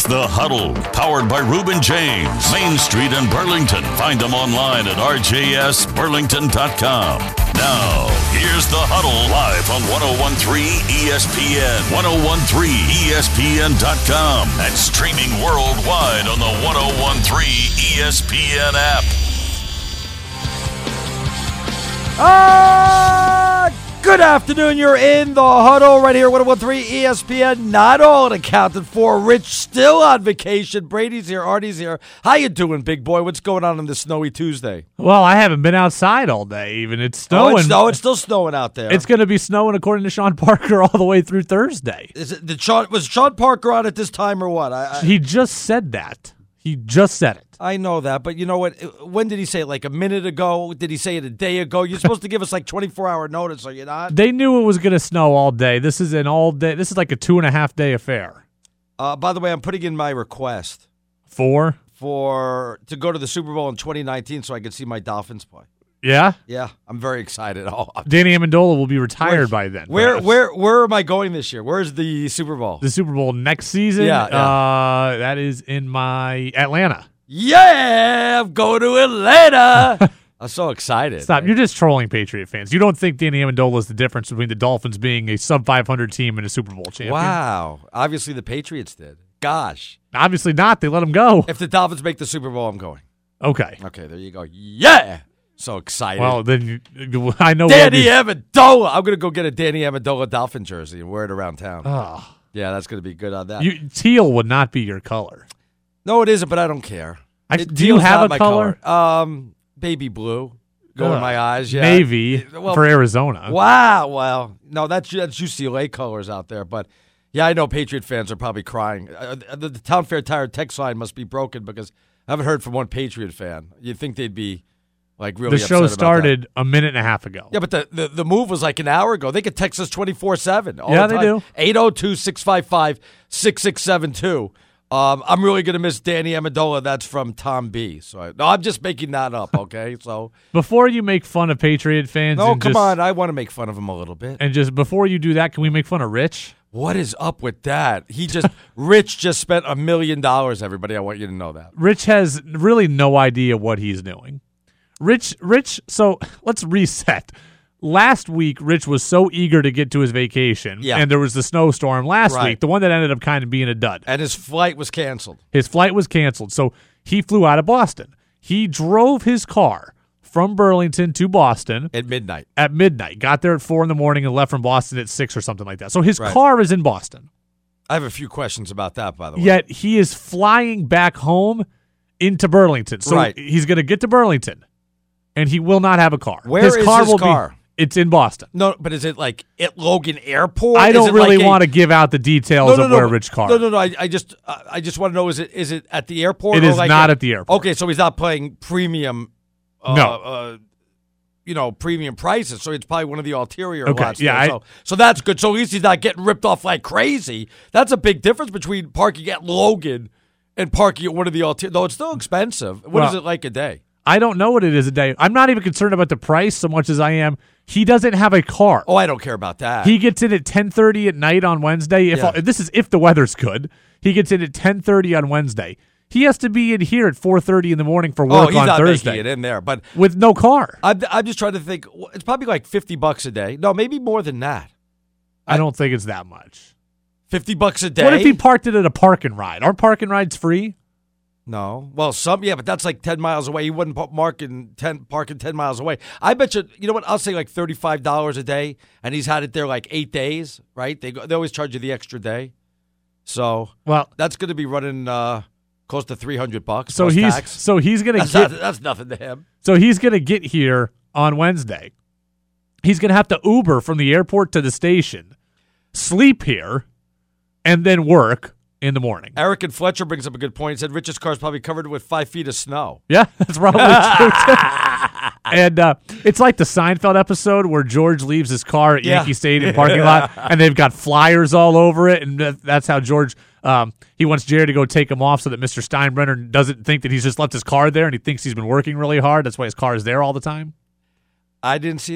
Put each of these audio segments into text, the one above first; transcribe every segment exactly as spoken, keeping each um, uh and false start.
The Huddle, powered by Reuben James, Main Street in Burlington. Find them online at r j s burlington dot com. Now, here's The Huddle live on ten thirteen E S P N, ten thirteen E S P N dot com, and streaming worldwide on the ten thirteen E S P N app. Ah, good afternoon. You're in The Huddle right here, ten thirteen E S P N. Not all accounted for. Rich still on vacation. Brady's here. Artie's here. How you doing, big boy? What's going on on this snowy Tuesday? Well, I haven't been outside all day even. It's snowing. Oh, it's, oh, it's still snowing out there. It's going to be snowing, according to Sean Parker, all the way through Thursday. Is it, did Sean, was Sean Parker on at this time or what? I, I, he just said that. He just said it. I know that, but you know what? When did he say it? Like a minute ago? Did he say it a day ago? You're supposed to give us like twenty-four hour notice, are you not? They knew it was going to snow all day. This is an all day. This is like a two and a half day affair. Uh, by the way, I'm putting in my request For? for to go to the Super Bowl in twenty nineteen so I can see my Dolphins play. Yeah? Yeah, I'm very excited. Oh, Danny Amendola will be retired where, by then. Where perhaps. where where am I going this year? Where's the Super Bowl? The Super Bowl next season? Yeah, yeah. Uh, that is in my Atlanta. Yeah, I'm going to Atlanta. I'm so excited. Stop. You're just trolling Patriot fans. You don't think Danny Amendola is the difference between the Dolphins being a sub five hundred team and a Super Bowl champion? Wow. Obviously, the Patriots did. Gosh. Obviously not. They let him go. If the Dolphins make the Super Bowl, I'm going. Okay. Okay, there you go. Yeah. So excited. Well, then you, I know. Danny we'll be, Amendola. I'm going to go get a Danny Amendola Dolphin jersey and wear it around town. Oh, Yeah, that's going to be good on that. you, teal would not be your color. No, it isn't, but I don't care. I, It- do you teal's have not a my color? Um, baby blue. Go in Ugh. my eyes. Yeah. Navy Well, for Arizona. Wow. Well, no, that's that's U C L A colors out there. But yeah, I know Patriot fans are probably crying. Uh, the, the Town Fair Tire text line must be broken because I haven't heard from one Patriot fan. You'd think they'd be like really. The upset show about started that. a minute and a half ago. Yeah, but the, the, the move was like an hour ago. They could text us twenty-four seven. Yeah, they do. eight oh two, six five five, six six seven two. Um, I'm really going to miss Danny Amendola. That's from Tom B. So I, no, I'm just making that up, okay? So Before you make fun of Patriot fans, no, and come just, on. I want to make fun of him a little bit. and just before you do that, can we make fun of Rich? What is up with that? He just Rich just spent a million dollars. Everybody, I want you to know that. Rich has really no idea what he's doing. Rich, Rich. So let's reset. Last week, Rich was so eager to get to his vacation, Yeah. and there was the snowstorm last Right. week, the one that ended up kind of being a dud. And his flight was canceled. His flight was canceled, so he flew out of Boston. He drove his car from Burlington to Boston At midnight. at midnight, got there at four in the morning, and left from Boston at six or something like that. So his Right. car is in Boston, I have a few questions about that, by the way. yet he is flying back home into Burlington. So Right. he's going to get to Burlington, and he will not have a car. Where his is car his will car? Be, it's in Boston. No, but is it like at Logan Airport? I Is don't it really like a- want to give out the details No, no, of no, where but- Rich car. No, no, no. I, I just, uh, I just want to know: is it, is it at the airport? It or is like not a- at the airport. Okay, so he's not paying premium. Uh, No. Uh, you know, premium prices. So it's probably one of the ulterior Okay, lots. yeah, there. I- so, so that's good. So at least he's not getting ripped off like crazy. That's a big difference between parking at Logan and parking at one of the ulterior. Though it's still expensive. What is Well, it like a day? I don't know what it is a day. I'm not even concerned about the price so much as I am. He doesn't have a car. Oh, I don't care about that. He gets in at ten thirty at night on Wednesday. If Yeah. this is if the weather's good, he gets in at ten thirty on Wednesday. He has to be in here at four thirty in the morning for oh, work he's on not Thursday making it in there, but. with no car. I'm, I'm just trying to think. It's probably like fifty bucks a day. No, maybe more than that. I don't think it's that much. fifty bucks a day. What if he parked it at a park and ride? Aren't park and rides free? No. Well, some, yeah, but that's like ten miles away. He wouldn't pa- marking ten, parking ten miles away. I bet you, you know what? I'll say like thirty-five dollars a day, and he's had it there like eight days, right? They, go, they always charge you the extra day. So Well, that's going to be running uh, close to three hundred bucks. so plus he's tax. so he's gonna That's, get not, that's nothing to him. so he's gonna get here on Wednesday. He's gonna have to Uber from the airport to the station, sleep here, and then work in the morning. Eric and Fletcher brings up a good point. He said Rich's car's probably covered with five feet of snow. Yeah, that's probably true too. And uh, it's like the Seinfeld episode where George leaves his car at Yeah. Yankee Stadium parking lot, and they've got flyers all over it, and that- that's how George um, he wants Jerry to go take him off so that Mister Steinbrenner doesn't think that he's just left his car there, and he thinks he's been working really hard. That's why his car is there all the time. I didn't see that one.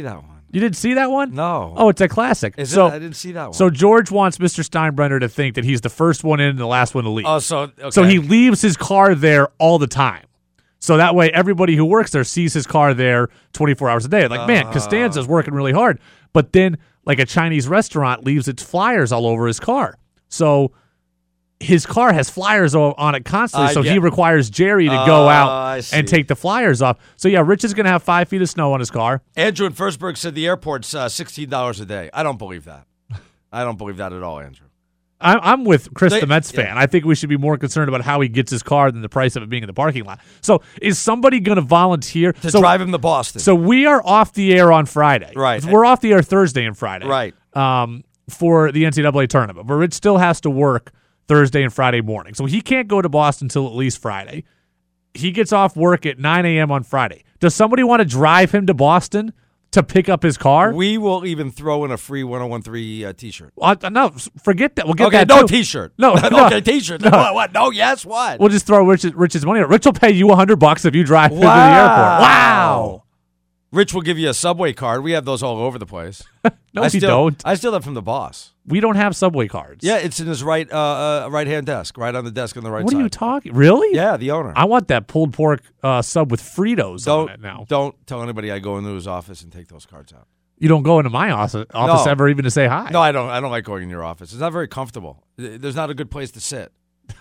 You didn't see that one? No. Oh, it's a classic. Is so, it? I didn't see that one. So George wants Mister Steinbrenner to think that he's the first one in and the last one to leave. oh, so okay. So he leaves his car there all the time. So that way everybody who works there sees his car there twenty-four hours a day. Like, man, Costanza's working really hard. But then, like a Chinese restaurant leaves its flyers all over his car. So his car has flyers o- on it constantly. Uh, so yeah. he requires Jerry to go Oh, I out see. and take the flyers off. So, yeah, Rich is going to have five feet of snow on his car. Andrew in Firstburg said the airport's uh, sixteen dollars a day. I don't believe that. I don't believe that at all, Andrew. I'm, I'm with Chris, They- the Mets fan. yeah. I think we should be more concerned about how he gets his car than the price of it being in the parking lot. So is somebody going to volunteer? To so, drive him to Boston. So we are off the air on Friday. Right. We're off the air Thursday and Friday. Right. Um, for the N C double A tournament. But Rich still has to work Thursday and Friday morning. So he can't go to Boston until at least Friday. He gets off work at nine a.m. on Friday. Does somebody want to drive him to Boston to pick up his car? we will even throw in a free one oh one three uh, T-shirt. Uh, no, forget that. We'll get Okay, that no too. T-shirt. No, no. okay, T-shirt. No. What, what? No, yes, what? We'll just throw Rich's, Rich's money. Rich will pay you a hundred bucks if you drive him to the Wow. airport. Wow. Rich will give you a Subway card. We have those all over the place. No, I you still, don't. I steal that from the boss. We don't have Subway cards. Yeah, it's in his right uh, uh, right hand desk, right on the desk on the right What side. are you talking? Really? Yeah, the owner. I want that pulled pork uh, sub with Fritos don't on it now. don't tell anybody I go into his office and take those cards out. You don't go into my office, office No. ever even to say hi. No, I don't. I don't like going in your office. It's not very comfortable. There's not a good place to sit.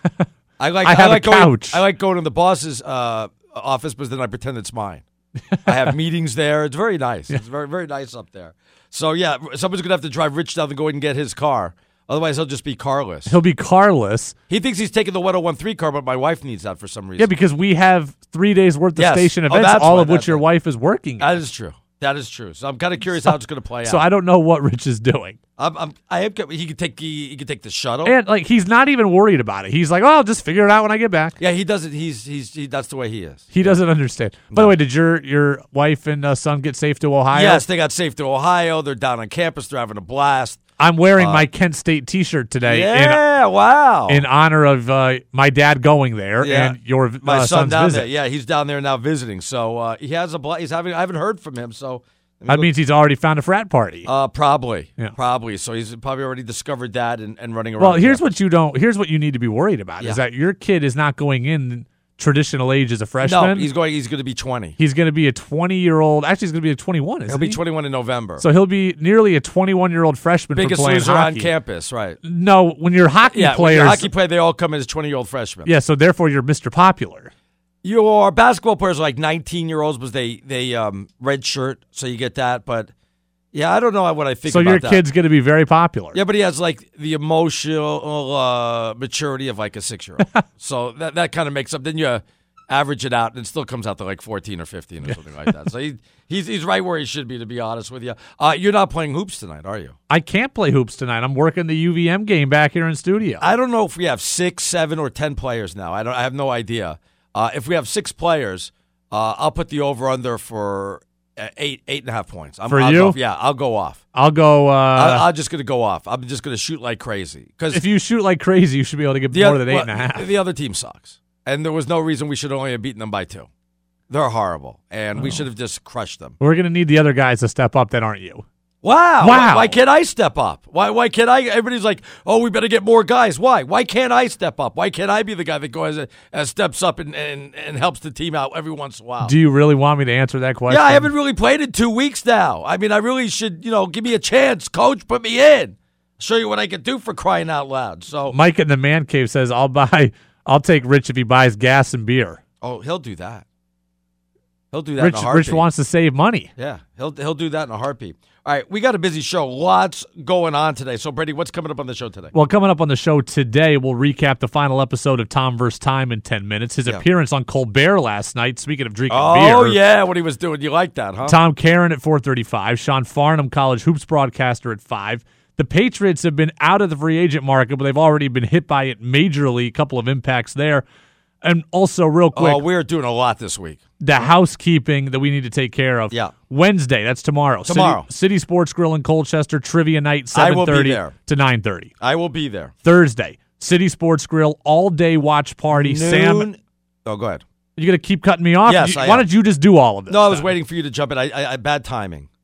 I like. I have a like going, couch. I like going to the boss's uh, office, but then I pretend it's mine. I have meetings there. It's very nice. It's very very nice up there. So yeah, someone's gonna have to drive Rich down to go in and get his car. Otherwise, he'll just be carless. He'll be carless. He thinks he's taking the one oh one three car, but my wife needs that for some reason. Yeah, because we have three days worth of Yes. station Oh, events, that's all why, of which that's your why. wife is working. that in. is true. That is true. So I'm kind of curious how it's going to play out. So I don't know what Rich is doing. I'm, I'm, I am. He could take. He, he could take the shuttle. And like he's not even worried about it. He's like, "Oh, I'll just figure it out when I get back." yeah, he doesn't. He's. He's. He, that's the way he is. He doesn't understand. By the way, did your your wife and uh, son get safe to Ohio? Yes, they got safe to Ohio. They're down on campus. They're having a blast. I'm wearing Uh, my Kent State T-shirt today Yeah. wow. in in honor of uh, my dad going there Yeah. and your My uh, son son's down visit. there. Yeah, he's down there now visiting. So uh, he has a. Bla- he's having. I haven't heard from him. So That means he's already found a frat party. Uh, probably. Yeah. Probably. So he's probably already discovered that and, and running around. well, here's campus. what you don't. Here's what you need to be worried about Yeah. is that your kid is not going in traditional age as a freshman. No, he's going. He's going to be twenty. He's going to be a twenty-year-old. Actually, he's going to be a twenty-one. Isn't He'll be he? twenty-one in November. So he'll be nearly a twenty-one-year-old freshman biggest for playing loser hockey. on campus, right? No, when you're hockey Yeah, when players, you're a hockey player, they all come in as twenty-year-old freshmen. yeah. So therefore, you're Mister Popular. Your basketball players are like nineteen-year-olds, but they they um, red shirt, so you get that. But yeah, I don't know what I think So about your that. kid's going to be very popular. Yeah, but he has like the emotional uh, maturity of like a six-year-old. So that that kind of makes up. Then you average it out, and it still comes out to like fourteen or fifteen or something like that. So he, he's he's right where he should be, to be honest with you. Uh, you're not playing hoops tonight, are you? I can't play hoops tonight. I'm working the U V M game back here in studio. I don't know if we have six, seven, or ten players now. I don't. I have no idea. Uh, if we have six players, uh, I'll put the over/under for uh, eight, eight and a half points. I'm, For I'll you? Go, yeah, I'll go off. I'll go. Uh, I, I'm just going to go off. I'm just going to shoot like crazy. Because if you shoot like crazy, you should be able to get the more oth- than eight well, and a half. The other team sucks, and there was no reason we should only have beaten them by two. They're horrible, and Oh. we should have just crushed them. We're going to need the other guys to step up that aren't you. Wow! Wow. Why, why can't I step up? Why? Why can't I? Everybody's like, "Oh, we better get more guys." Why? Why can't I step up? Why can't I be the guy that goes and uh, steps up and, and, and helps the team out every once in a while? Do you really want me to answer that question? Yeah, I haven't really played in two weeks now. I mean, I really should, you know, give me a chance, coach. Put me in. Show you what I can do, for crying out loud. So, Mike in the man cave says, "I'll buy. I'll take Rich if he buys gas and beer." oh, he'll do that. He'll do that Rich, in a heartbeat. Rich wants to save money. Yeah, he'll he'll do that in a heartbeat. All right, we got a busy show. Lots going on today. So, Brady, what's coming up on the show today? Well, coming up on the show today, we'll recap the final episode of Tom versus Time in ten minutes. His Yeah. appearance on Colbert last night. Speaking of drinking Oh, beer, yeah, what he was doing. You like that, huh? Tom Karen at four thirty-five. Sean Farnham, college hoops broadcaster, at five. The Patriots have been out of the free agent market, but they've already been hit by it majorly. A couple of impacts there. And also, real quick, Oh, we're doing a lot this week. the housekeeping that we need to take care of. Yeah. Wednesday, that's tomorrow. Tomorrow. City, City Sports Grill in Colchester, trivia night, I will be seven thirty there. to nine thirty. I will be there. Thursday, City Sports Grill, all-day watch party. Sam, Noon. Oh, go ahead. you going to keep cutting me off? Yes, You- I why am. don't you just do all of this? No, I was then? waiting for you to jump in. I, I, I bad timing.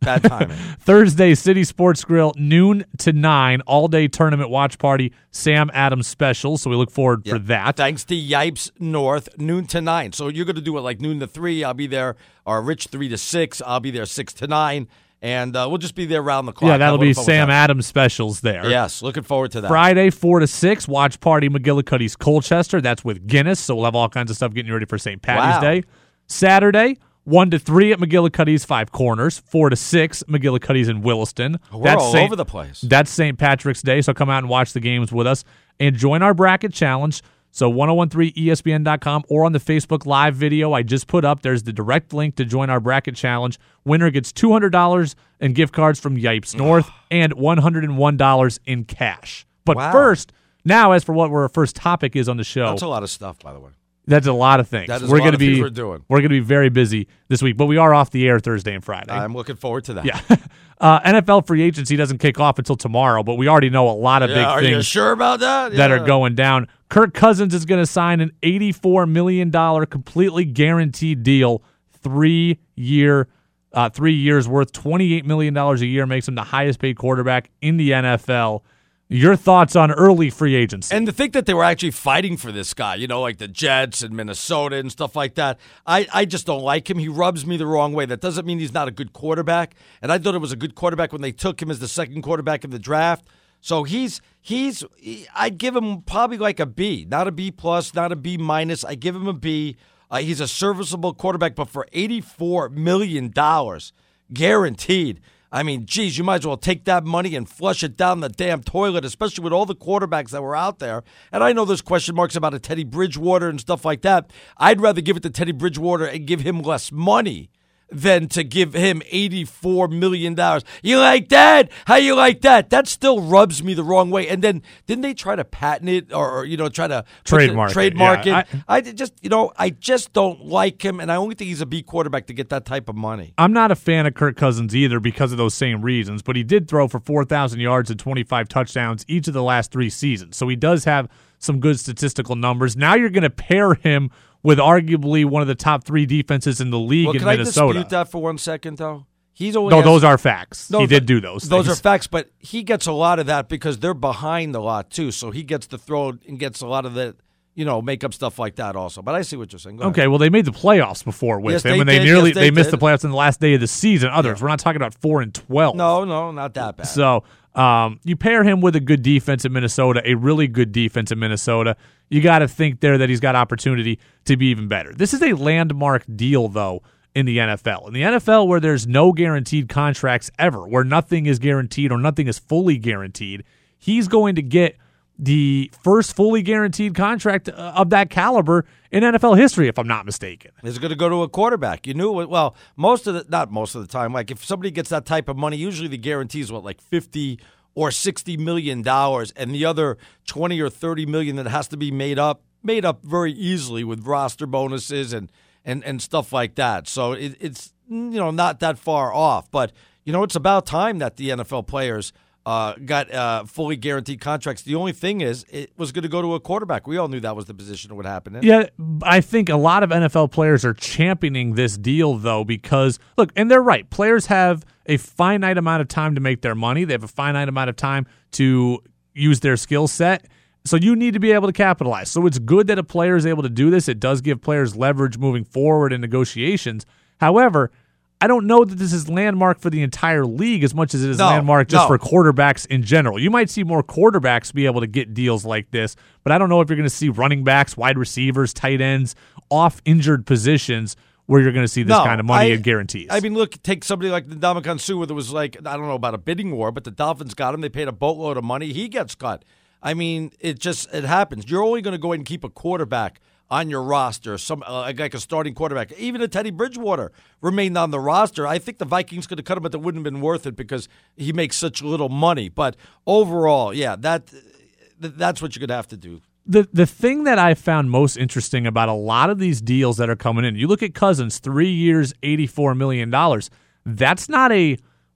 Bad timing. Thursday, City Sports Grill, noon to nine, all-day tournament watch party, Sam Adams special. So we look forward Yeah. for that. Thanks to Yipes North, noon to nine. So you're going to do it like noon to three. I'll be there, or Rich three to six. I'll be there six to nine. And uh, we'll just be there around the clock. Yeah, that'll Have a be fun with Sam that. Adams specials there. Yes, looking forward to that. Friday, four to six, watch party, McGillicuddy's Colchester. That's with Guinness, so we'll have all kinds of stuff getting you ready for Saint Patty's Wow. Day. Saturday, one to three at McGillicuddy's Five Corners. four to six, McGillicuddy's in Williston. We're all over the place. That's Saint Patrick's Day, so come out and watch the games with us. And join our bracket challenge. So ten thirteen E S P N dot com or on the Facebook Live video I just put up. There's the direct link to join our bracket challenge. Winner gets two hundred dollars in gift cards from Yipes North and one hundred one dollars in cash. But Wow. first, now as for what our first topic is on the show, That's a lot of stuff, by the way. that's a lot of things. That is we're a lot gonna of be things we're doing. We're going to be very busy this week, but we are off the air Thursday and Friday. I'm looking forward to that. yeah. uh, N F L free agency doesn't kick off until tomorrow, but we already know a lot of Yeah, big are things you sure about that? that Yeah. are going down. Kirk Cousins is going to sign an eighty-four million dollars completely guaranteed deal, three year, uh, three years worth, twenty-eight million dollars a year, makes him the highest paid quarterback in the N F L. Your thoughts on early free agency? And to think that they were actually fighting for this guy, you know, like the Jets and Minnesota and stuff like that, I, I just don't like him. He rubs me the wrong way. That doesn't mean he's not a good quarterback. And I thought it was a good quarterback when they took him as the second quarterback in the draft. So he's, he's he, I'd give him probably like a B, not a B plus, not a B minus. I give him a B. Uh, he's a serviceable quarterback, but for eighty-four million dollars guaranteed, I mean, geez, you might as well take that money and flush it down the damn toilet, especially with all the quarterbacks that were out there. And I know there's question marks about a Teddy Bridgewater and stuff like that. I'd rather give it to Teddy Bridgewater and give him less money than to give him eighty-four million dollars. You like that? How you like that? That still rubs me the wrong way. And then didn't they try to patent it or, or you know, try to put the- Trademark it, trademark yeah. it? I, I just, you know, I just don't like him, and I only think he's a B quarterback to get that type of money. I'm not a fan of Kirk Cousins either because of those same reasons, but he did throw for four thousand yards and twenty-five touchdowns each of the last three seasons. So he does have some good statistical numbers. Now you're going to pair him with arguably one of the top three defenses in the league Well, in can I Minnesota. dispute that for one second, though? He's only No, has- those are facts. Those he did are- do those. Those things. are facts, but he gets a lot of that because they're behind a lot too. So he gets to throw and gets a lot of the, you know, make up stuff like that also. But I see what you're saying. Go Okay, ahead. well, they made the playoffs before with Yes, him, they and they did. nearly Yes, they they missed did. the playoffs in the last day of the season. Others, we're not talking about four and twelve. No, no, not that bad. So um, you pair him with a good defense in Minnesota, a really good defense in Minnesota. You got to think there that he's got opportunity to be even better. This is a landmark deal, though, in the N F L. In the N F L, where there's no guaranteed contracts ever, where nothing is guaranteed or nothing is fully guaranteed, he's going to get the first fully guaranteed contract of that caliber in N F L history, if I'm not mistaken. Is going to go to a quarterback. You knew it. Well, most of the, not most of the time. Like if somebody gets that type of money, usually the guarantee is what, like fifty or sixty million dollars, and the other twenty or thirty million that has to be made up, made up very easily with roster bonuses and and, and stuff like that. So it, it's you know not that far off. But you know it's about time that the N F L players uh, got uh, fully guaranteed contracts. The only thing is, it was going to go to a quarterback. We all knew that was the position that would happen in. Yeah, I think a lot of N F L players are championing this deal, though, because, look, and they're right. Players have a finite amount of time to make their money. They have a finite amount of time to use their skill set. So you need to be able to capitalize. So it's good that a player is able to do this. It does give players leverage moving forward in negotiations. However, I don't know that this is landmark for the entire league as much as it is No, landmark just no. for quarterbacks in general. You might see more quarterbacks be able to get deals like this, but I don't know if you're going to see running backs, wide receivers, tight ends, off injured positions where you're going to see this No, kind of money I- and guarantees. I mean, look, take somebody like the Ndamukong Suh, where there was like, I don't know about a bidding war, but the Dolphins got him. They paid a boatload of money. He gets cut. I mean, it just, it happens. You're only going to go ahead and keep a quarterback on your roster, some uh, like a starting quarterback. Even a Teddy Bridgewater remained on the roster. I think the Vikings could have cut him, but that wouldn't have been worth it because he makes such little money. But overall, yeah, that that's what you're going to have to do. The the thing that I found most interesting about a lot of these deals that are coming in, you look at Cousins, three years, eighty-four million dollars. That's not a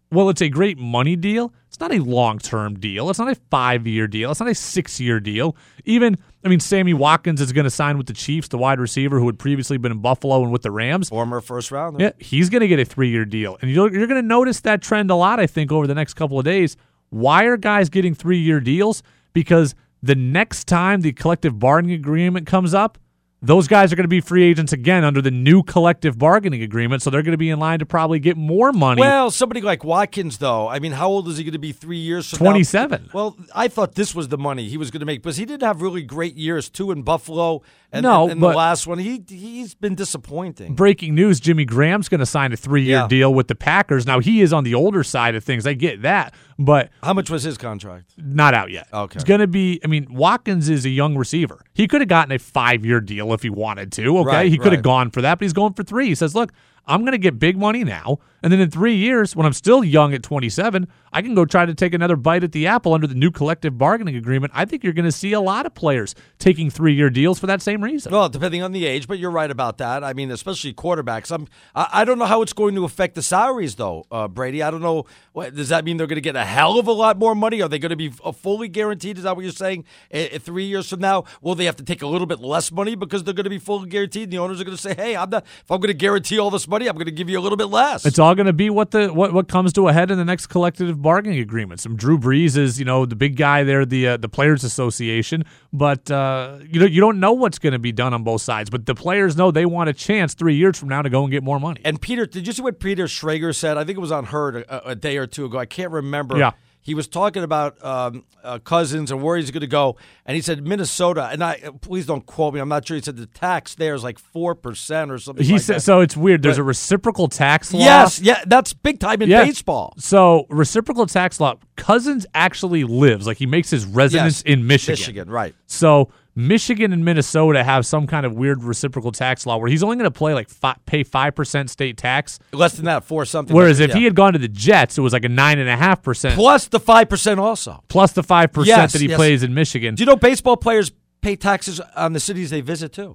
well, it's a great money deal. It's not a long-term deal. It's not a five-year deal. It's not a six-year deal. Even, I mean, Sammy Watkins is going to sign with the Chiefs, the wide receiver who had previously been in Buffalo and with the Rams. Former first rounder. Yeah, he's going to get a three-year deal. And you're, you're going to notice that trend a lot, I think, over the next couple of days. Why are guys getting three-year deals? Because the next time the collective bargaining agreement comes up, those guys are going to be free agents again under the new collective bargaining agreement, so they're going to be in line to probably get more money. Well, somebody like Watkins, though, I mean, how old is he going to be three years from twenty-seven. now? Well, I thought this was the money he was going to make, because he did have really great years, too, in Buffalo, and, no, and, and but the last one, he, he's been disappointing. Breaking news, Jimmy Graham's going to sign a three-year Yeah. deal with the Packers. Now, he is on the older side of things. I get that, but How much was his contract? not out yet. Okay. It's going to be, I mean, Watkins is a young receiver. He could have gotten a five-year deal if he wanted to, okay? Right, he could have right. gone for that, but he's going for three. He says, look, I'm going to get big money now, and then in three years, when I'm still young at twenty-seven, I can go try to take another bite at the apple under the new collective bargaining agreement. I think you're going to see a lot of players taking three-year deals for that same reason. Well, depending on the age, but you're right about that. I mean, especially quarterbacks. I'm, I, I don't know how it's going to affect the salaries, though, uh, Brady. I don't know. What, does that mean they're going to get a hell of a lot more money? Are they going to be uh, fully guaranteed? Is that what you're saying? Uh, uh, three years from now, will they have to take a little bit less money because they're going to be fully guaranteed? And the owners are going to say, hey, I'm not, if I'm going to guarantee all this money, I'm going to give you a little bit less. It's all going to be what the what, what comes to a head in the next collective bargaining agreement. Some Drew Brees is, you know, the big guy there, the uh, the Players Association, but uh, you know you don't know what's going to be done on both sides. But the players know they want a chance three years from now to go and get more money. And Peter, did you see what Peter Schrager said? I think it was on Herd a, a day or two ago. I can't remember. Yeah. He was talking about um, uh, Cousins and where he's going to go, and he said Minnesota. And I please don't quote me. I'm not sure. He said the tax there is like four percent or something. He like said that. so. It's weird. There's But- a reciprocal tax law. Yes, yeah, that's big time in Yeah. baseball. So reciprocal tax law. Cousins actually lives, like he makes his residence Yes, in Michigan. Michigan, right? So Michigan and Minnesota have some kind of weird reciprocal tax law where he's only going to play like fi- pay five percent state tax. Less than that, four something. Whereas like, if he had gone to the Jets, it was like a nine and a half percent plus the five percent also. plus the five percent Yes, that he yes. plays in Michigan. Do you know baseball players pay taxes on the cities they visit too?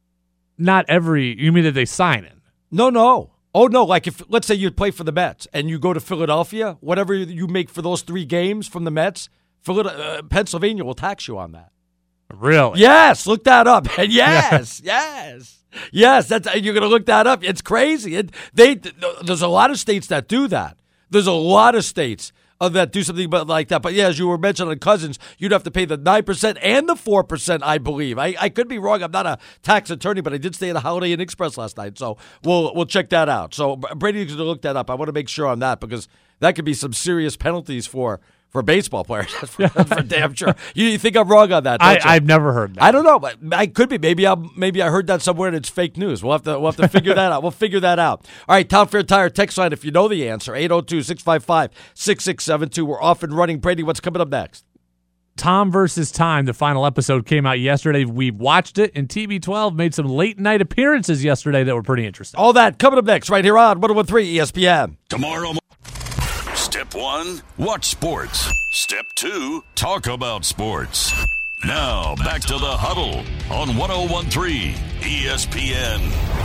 Not every. You mean that they sign in? No, no. Oh, no, like if, let's say you play for the Mets and you go to Philadelphia, whatever you make for those three games from the Mets, Philad- uh, Pennsylvania will tax you on that. Really? Yes, look that up. And yes, yes, yes, that's, you're going to look that up. It's crazy. It, they, there's a lot of states that do that. There's a lot of states uh, that do something but like that. But yeah, as you were mentioning on Cousins, you'd have to pay the nine percent and the four percent, I believe. I, I could be wrong. I'm not a tax attorney, but I did stay at a Holiday Inn Express last night. So we'll we'll check that out. So Brady's going to look that up. I want to make sure on that because that could be some serious penalties for for baseball players. That's for, that's for damn sure. You, you think I'm wrong on that? I, Don't you? I've never heard that. I don't know. But I could be. Maybe I maybe I heard that somewhere and it's fake news. We'll have to we'll have to figure that out. We'll figure that out. All right, Town Fair Tire text line if you know the answer. eight oh two, six five five, six six seven two. We're off and running. Brady, what's coming up next? Tom versus Time, the final episode came out yesterday. We watched it, and T B twelve made some late night appearances yesterday that were pretty interesting. All that coming up next right here on one oh one three E S P N. Tomorrow. mo- Step one, watch sports. Step two, talk about sports. Now, back to the huddle on one oh one three E S P N.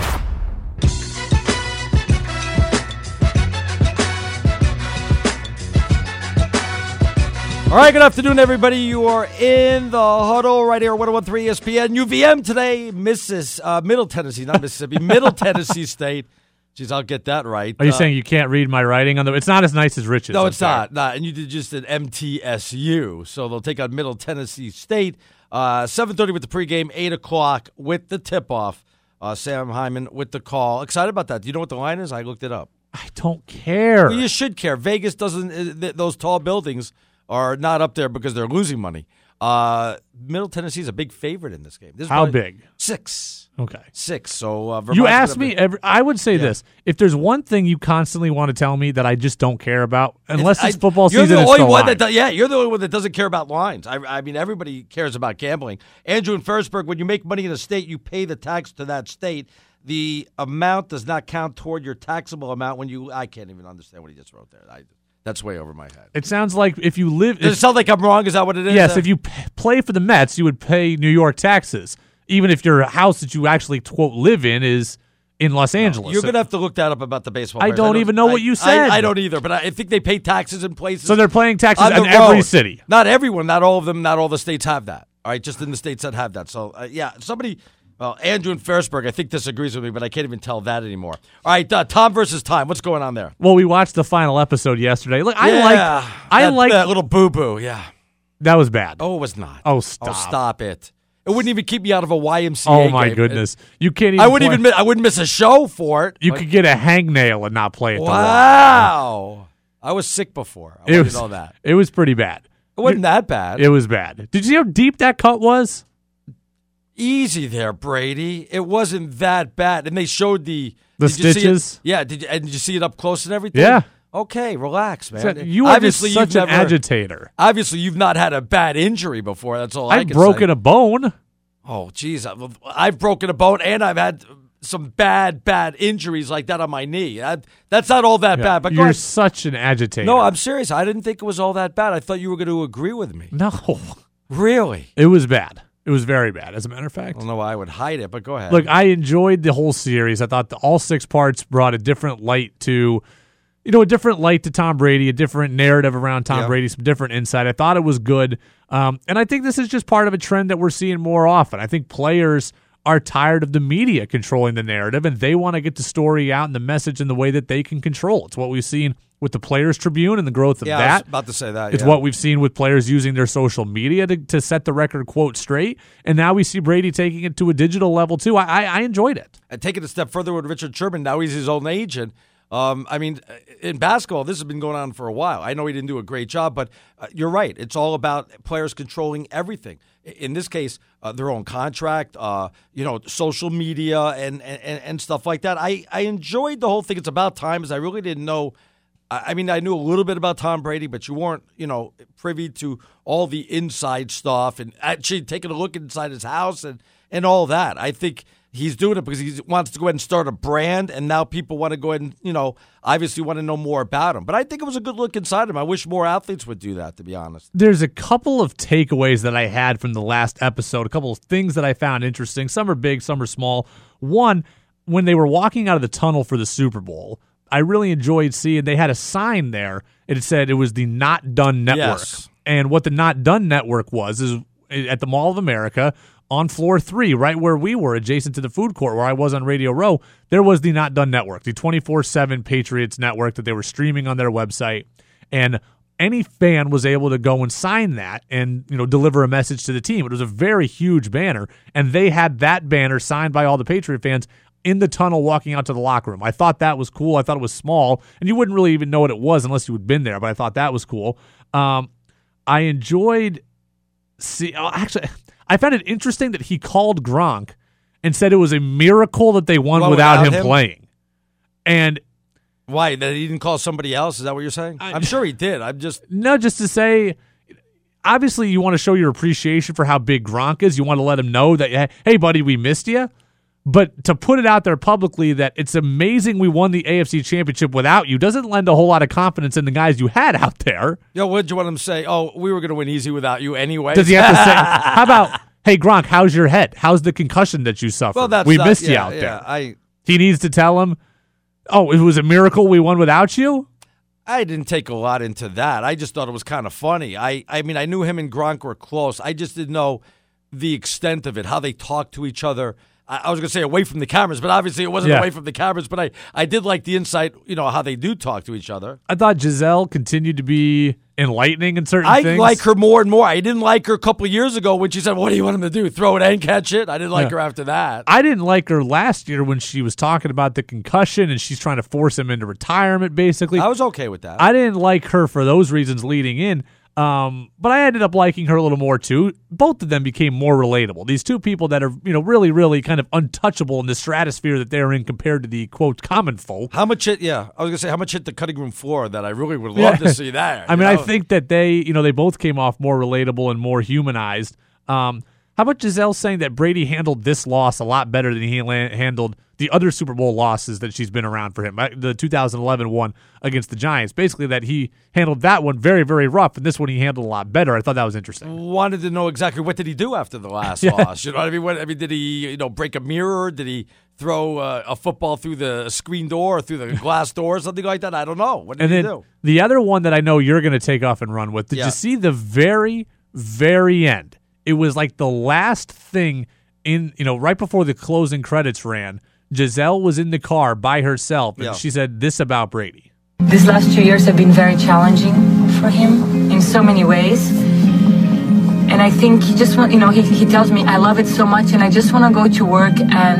All right, good afternoon, everybody. You are in the huddle right here, one oh one three E S P N. U V M today, Missis, uh, Middle Tennessee, not Mississippi, Middle Tennessee State. Jeez, I'll get that right. Are you Uh, saying you can't read my writing on the? It's not as nice as Rich's. No, I'm it's sorry. not. Not. And you did just an M T S U. So they'll take on Middle Tennessee State. Uh, seven thirty with the pregame, eight o'clock with the tip-off. Uh, Sam Hyman with the call. Excited about that. Do you know what the line is? I looked it up. I don't care. Well, you should care. Vegas doesn't, uh, th- those tall buildings are not up there because they're losing money. Uh, Middle Tennessee is a big favorite in this game. This is How probably- big? Six. Okay. Six. So uh, You Vermont's asked gonna me. be- Every, I would say Yeah. this: if there's one thing you constantly want to tell me that I just don't care about, unless it's I- football you're season, the it's only the one line. that do- yeah, you're the only one that doesn't care about lines. I, I mean, everybody cares about gambling. Andrew in Ferrisburg, when you make money in a state, you pay the tax to that state. The amount does not count toward your taxable amount when you. I can't even understand what he just wrote there. I, that's way over my head. It sounds like if you live. Does it If, sound like I'm wrong? Is that what it is? yes, Uh, if you p- play for the Mets, you would pay New York taxes, even if your house that you actually quote live in is in Los Angeles. You're going to have to look that up about the baseball I players. don't even know I, what you said. I, I don't either, but I think they pay taxes in places. So they're paying taxes on in the every road. city. Not everyone, not all of them, not all the states have that. All right, just in the states that have that. So, uh, yeah, somebody, well, Andrew in Ferrisburg, I think disagrees with me, but I can't even tell that anymore. All right, uh, Tom versus Time. What's going on there? Well, we watched the final episode yesterday. Look, I yeah, like, I that, like that little boo boo. Yeah, that was bad. oh, it was not. Oh, stop. Oh, stop it. It wouldn't even keep me out of a Y M C A Oh my game. goodness! You can't. Even I wouldn't play. even. Miss, I wouldn't miss a show for it. You Like, could get a hangnail and not play it. wow. I was sick before. I It want was. to know that. It was pretty bad. It wasn't that bad. It was bad. Did you see how deep that cut was? Easy there, Brady. It wasn't that bad, and they showed the The did you see it? stitches? Yeah, did you, and did you see it up close and everything? Yeah. Okay, relax, man. So you are obviously just such you've an never, agitator. Obviously, you've not had a bad injury before. That's all I I've can broken say. a bone. Oh, geez, I've, I've broken a bone, and I've had some bad, bad injuries like that on my knee. I, that's not all that Yeah, bad. But go you're ahead. such an agitator. No, I'm serious. I didn't think it was all that bad. I thought you were going to agree with me. no. Really? It was bad. It was very bad. As a matter of fact. I don't know why I would hide it, but go ahead. Look, I enjoyed the whole series. I thought the, all six parts brought a different light to, you know, a different light to Tom Brady, a different narrative around Tom Yeah. Brady, some different insight. I thought it was good. Um, and I think this is just part of a trend that we're seeing more often. I think players are tired of the media controlling the narrative, and they want to get the story out and the message in the way that they can control. It's what we've seen with the Players Tribune and the growth of yeah, I that. was about to say that. It's yeah. what we've seen with players using their social media to, to set the record quote straight. And now we see Brady taking it to a digital level, too. I, I, I enjoyed it. And take it a step further with Richard Sherman. Now he's his own agent. Um, I mean, in basketball, this has been going on for a while. I know he didn't do a great job, but uh, you're right. It's all about players controlling everything. In this case, uh, their own contract, uh, you know, social media and, and, and stuff like that. I, I enjoyed the whole thing. It's about time, as I really didn't know. I mean, I knew a little bit about Tom Brady, but you weren't, you know, privy to all the inside stuff and actually taking a look inside his house and, and all that. I think he's doing it because he wants to go ahead and start a brand, and now people want to go ahead and, you know, obviously want to know more about him. But I think it was a good look inside him. I wish more athletes would do that, to be honest. There's a couple of takeaways that I had from the last episode, a couple of things that I found interesting. Some are big, some are small. One, when they were walking out of the tunnel for the Super Bowl, I really enjoyed seeing they had a sign there. It said it was the Not Done Network. Yes. And what the Not Done Network was is at the Mall of America on floor three, right where we were, adjacent to the food court where I was on Radio Row, there was the Not Done Network, the twenty-four seven Patriots network that they were streaming on their website. And any fan was able to go and sign that and, you know, deliver a message to the team. It was a very huge banner, and they had that banner signed by all the Patriot fans in the tunnel walking out to the locker room. I thought that was cool. I thought it was small, and you wouldn't really even know what it was unless you had been there, but I thought that was cool. Um, I enjoyed see oh, actually I found it interesting that he called Gronk and said it was a miracle that they won Well, without, without him, him? playing. And Why? That he didn't call somebody else? Is that what you're saying? I- I'm sure he did. I'm just. no, just to say, obviously you want to show your appreciation for how big Gronk is. You want to let him know that, hey, buddy, we missed you. But to put it out there publicly that it's amazing we won the A F C Championship without you doesn't lend a whole lot of confidence in the guys you had out there. Yo, what did you want him to say? Oh, we were going to win easy without you anyway. Does he have to say, how about, hey, Gronk, how's your head? How's the concussion that you suffered? Well, that's we not- missed you yeah, out yeah, there. I. He needs to tell him, oh, it was a miracle we won without you? I didn't take a lot into that. I just thought it was kind of funny. I, I mean, I knew him and Gronk were close. I just didn't know the extent of it, how they talked to each other. I, I was going to say away from the cameras, but obviously it wasn't Yeah. away from the cameras. But I, I did like the insight, you know, how they do talk to each other. I thought Giselle continued to be enlightening in certain I things. like her more and more. I didn't like her a couple of years ago when she said, what do you want him to do, throw it and catch it? I didn't like Yeah. her after that. I didn't like her last year when she was talking about the concussion and she's trying to force him into retirement, basically. I was okay with that. I didn't like her for those reasons leading in, um, but I ended up liking her a little more too. Both of them became more relatable. These two people that are, you know, really, really kind of untouchable in the stratosphere that they're in compared to the, quote, common folk. How much hit, yeah, I was going to say, how much hit the cutting room floor that I really would love Yeah. to see that. I you mean, I know? think that they, you know, they both came off more relatable and more humanized. Um, how about Giselle saying that Brady handled this loss a lot better than he la- handled the other Super Bowl losses that she's been around for him? The two thousand eleven one against the Giants. Basically, that he handled that one very, very rough, and this one he handled a lot better. I thought that was interesting. Wanted to know exactly what did he do after the last Yeah. loss. You know what I mean? What, I mean, did he, you know, break a mirror? Did he throw uh, a football through the screen door or through the glass door or something like that? I don't know. What did and he then do? The other one that I know you're going to take off and run with, did Yeah. you see the very, very end? It was like the last thing in, you know, right before the closing credits ran, Giselle was in the car by herself, and Yeah. she said this about Brady. These last two years have been very challenging for him in so many ways. And I think he just want, you know, he, he tells me, I love it so much and I just want to go to work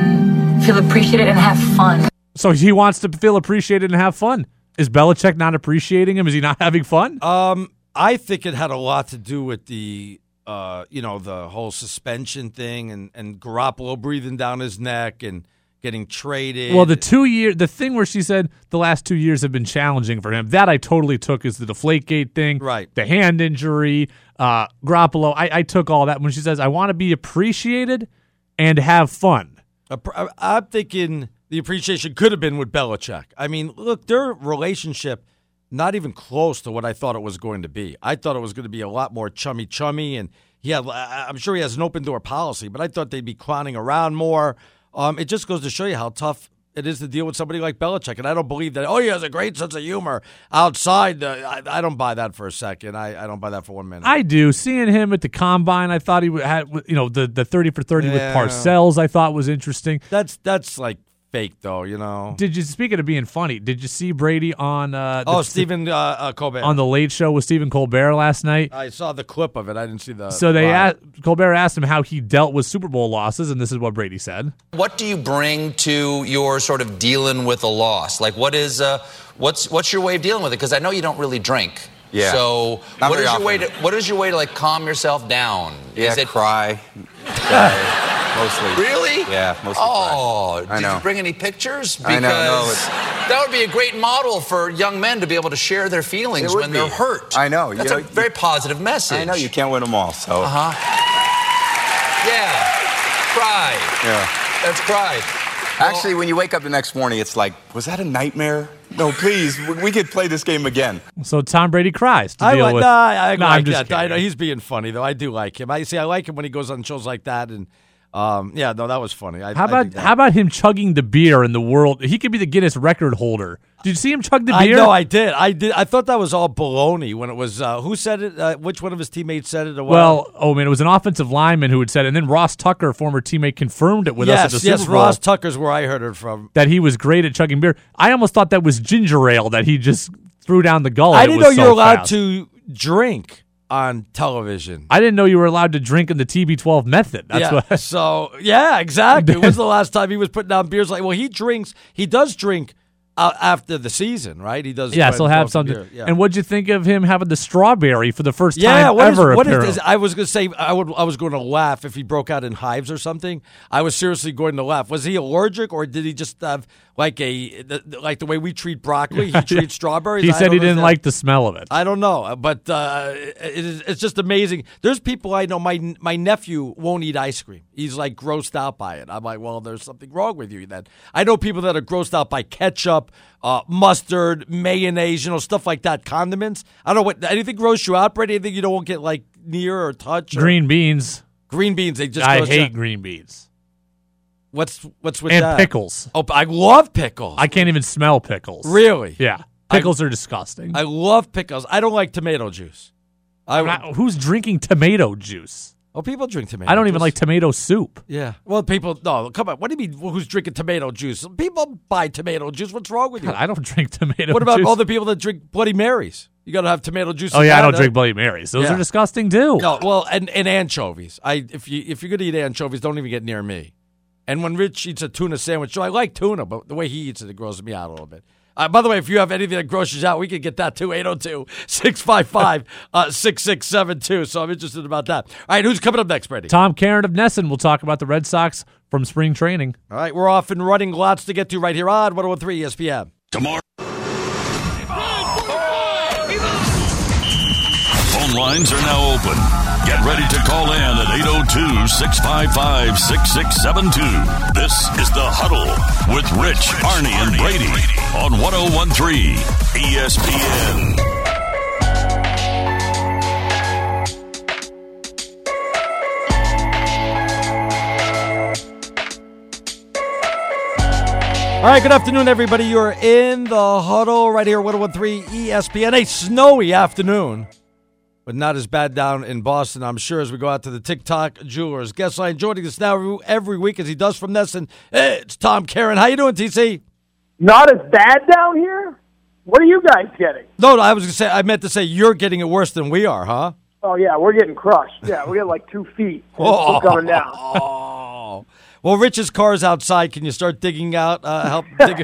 and feel appreciated and have fun. So he wants to feel appreciated and have fun. Is Belichick not appreciating him? Is he not having fun? Um, I think it had a lot to do with the, uh, you know, the whole suspension thing and, and Garoppolo breathing down his neck and getting traded. Well, the two year, the thing where she said the last two years have been challenging for him, that I totally took as the Deflategate thing, Right. The hand injury, uh, Garoppolo. I, I took all that when she says I want to be appreciated and have fun. I- I'm thinking the appreciation could have been with Belichick. I mean, look, their relationship, not even close to what I thought it was going to be. I thought it was going to be a lot more chummy-chummy, and he had, I'm sure he has an open-door policy, but I thought they'd be clowning around more. Um, it just goes to show you how tough it is to deal with somebody like Belichick, and I don't believe that, oh, he has a great sense of humor outside. The, I, I don't buy that for a second. I, I don't buy that for one minute. I do. Seeing him at the combine, I thought he had, you know, the, the thirty for thirty Yeah. with Parcells, I thought was interesting. That's that's like fake, though, you know. Did you, speaking of being funny, did you see Brady on uh, the, Oh, Stephen uh, uh, Colbert. on the Late Show with Stephen Colbert last night? I saw the clip of it. I didn't see the. So they live. asked, Colbert asked him how he dealt with Super Bowl losses, and this is what Brady said. What do you bring to your sort of dealing with a loss? Like, what is uh, what's what's your way of dealing with it? Because I know you don't really drink. Yeah. So Not what very is your way to often. what is your way to like calm yourself down? Yeah, is it cry. cry. Mostly. really? Yeah, mostly Oh, cry. I did know. you bring any pictures? Because I know, no, it's- that would be a great model for young men to be able to share their feelings It would when be. th're hurt. I know. That's You a know, very positive message. I know you can't win them all, so. Uh-huh. Yeah. Cry. Yeah. That's cry. Actually, when you wake up the next morning, it's like, was that a nightmare? No, please, we- we could play this game again. So Tom Brady cries to I deal like with. nah, I No, like I'm just that. I know kidding. he's being funny though. I do like him. I see. I like him when he goes on shows like that. And um, yeah, no, that was funny. I, How I about dig that. how about him chugging the beer in the world? He could be the Guinness record holder. Did you see him chug the I beer? know I did. I did. I thought that was all baloney when it was. Uh, who said it? Uh, which one of his teammates said it? Or what? Well, oh man, it was an offensive lineman who had said it, and then Ross Tucker, former teammate, confirmed it with yes, us at the yes. Super Bowl Ross Tucker's where I heard it from. that he was great at chugging beer. I almost thought that was ginger ale that he just threw down the gullet. I It didn't was know you so were allowed fast. to drink on television. I didn't know you were allowed to drink in the T B twelve method. That's yeah. what. So yeah, exactly. When's the last time he was putting down beers? Like, well, he drinks. He does drink uh, after the season, right? He does. Yeah, go so ahead and have throw some something. beer. Yeah. And what'd you think of him having the strawberry for the first Yeah, time what is, ever? what is apparently? this? I was going to say I would. I was going to laugh if he broke out in hives or something. I was seriously going to laugh. Was he allergic, or did he just have like a the, like the way we treat broccoli? He treats strawberries. He I said don't he didn't understand. like the smell of it. I don't know, but uh, it is, it's just amazing. There's people I know. My my nephew won't eat ice cream. He's like grossed out by it. I'm like, well, there's something wrong with you then. I know people that are grossed out by ketchup, uh, mustard, mayonnaise, you know, stuff like that. Condiments. I don't know what anything gross you out, Brady. Anything you don't get like near or touch. Or, Green beans. green beans. They just. I gross you hate out. green beans. What's what's with And that? pickles. Oh, I love pickles. I can't even smell pickles. really. Yeah. Pickles are disgusting. I love pickles. I don't like tomato juice. I Not- who's drinking tomato juice? oh, people drink tomato. I don't even juice. like tomato soup. Yeah. Well, people, no, come on. What do you mean who's drinking tomato juice? People buy tomato juice. What's wrong with you? God, I don't drink tomato What about juice. all the people that drink Bloody Marys? You got to have tomato juice. Oh in yeah, I that, don't uh, drink Bloody Marys. Those yeah. are disgusting too. No, well, and, and anchovies. I if you if you're gonna eat anchovies, don't even get near me. And when Rich eats a tuna sandwich, so I like tuna, but the way he eats it, it grosses me out a little bit. Uh, by the way, if you have anything that grosses you out, we can get that too. eight oh two, six five five, six six seven two. So I'm interested about that. All right, who's coming up next, Brady? Tom Karen of Nesson will talk about the Red Sox from spring training. All right, we're off and running. Lots to get to right here on one oh one three E S P N. Tomorrow. Phone lines are now open. Get ready to call in at eight oh two, six five five, six six seven two. This is The Huddle with Rich, Arnie, and Brady on one oh one three E S P N. All right, good afternoon, everybody. You're in the huddle right here, one oh one three E S P N. A snowy afternoon, but not as bad down in Boston, I'm sure, as we go out to the TikTok Jewelers guest line. Joining us now every week, as he does from Nesson, it's Tom Karen. How you doing, T C? Not as bad down here? What are you guys getting? No, no, I was going to say, I meant to say you're getting it worse than we are, huh? Oh, yeah, we're getting crushed. Yeah, we got like two feet. Oh. We're coming down. Oh. Well, Rich's car's outside. Can you start digging out, uh, help dig?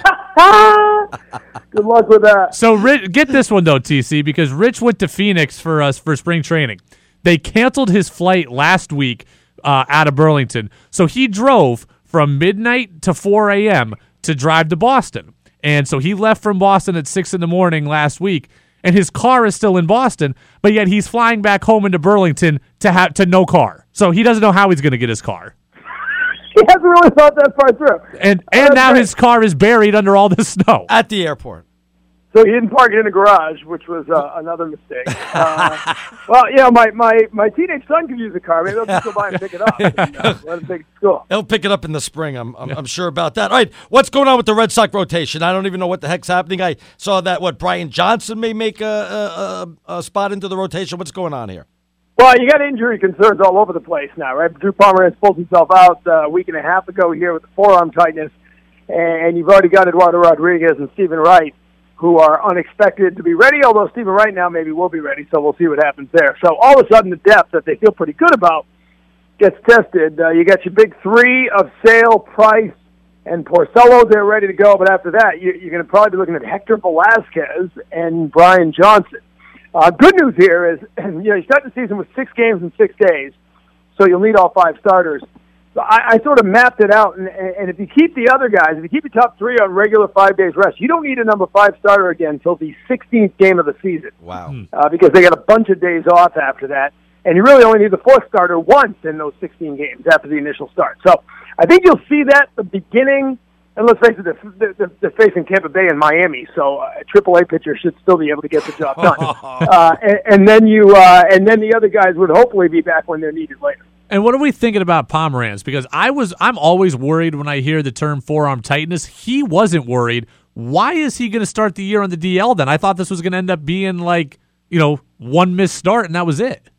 Good luck with that. So Rich, get this one, though, T C, because Rich went to Phoenix for us for spring training. They canceled his flight last week uh, out of Burlington. So he drove from midnight to four a.m. to drive to Boston. And so he left from Boston at six in the morning last week, and his car is still in Boston, but yet he's flying back home into Burlington to have to no car. So he doesn't know how he's going to get his car. He hasn't really thought that far through. And Oh, and that's now great. his car is buried under all the snow. At the airport. So he didn't park it in the garage, which was uh, another mistake. Uh, well, yeah, my, my, my teenage son could use a car. Maybe I'll just go by and pick it up and uh, let him take it to school. He'll pick it up in the spring. I'm, I'm I'm sure about that. All right, what's going on with the Red Sox rotation? I don't even know what the heck's happening. I saw that, what, Brian Johnson may make a, a, a, a spot into the rotation. What's going on here? Well, you got injury concerns all over the place now, right? Drew Pomeranz pulled himself out uh, a week and a half ago here with the forearm tightness, and you've already got Eduardo Rodriguez and Stephen Wright, who are unexpected to be ready, although Stephen Wright now maybe will be ready, so we'll see what happens there. So all of a sudden, the depth that they feel pretty good about gets tested. Uh, you got your big three of Sale, Price, and Porcello. They're ready to go, but after that, you, you're going to probably be looking at Hector Velasquez and Brian Johnson. Uh, good news here is, you know, you start the season with six games in six days, so you'll need all five starters. So I, I sort of mapped it out, and, and if you keep the other guys, if you keep your top three on regular five days rest, you don't need a number five starter again until the sixteenth game of the season. Wow. Uh, because they got a bunch of days off after that, and you really only need the fourth starter once in those sixteen games after the initial start. So I think you'll see that at the beginning, and let's face it, they're, they're, they're facing Tampa Bay and Miami, so a triple A pitcher should still be able to get the job done. uh, and, and then you, uh, and then the other guys would hopefully be back when they're needed later. And what are we thinking about Pomeranz? Because I was, I'm always worried when I hear the term forearm tightness. He wasn't worried. Why is he going to start the year on the D L then? I thought this was going to end up being like, you know, one missed start and that was it.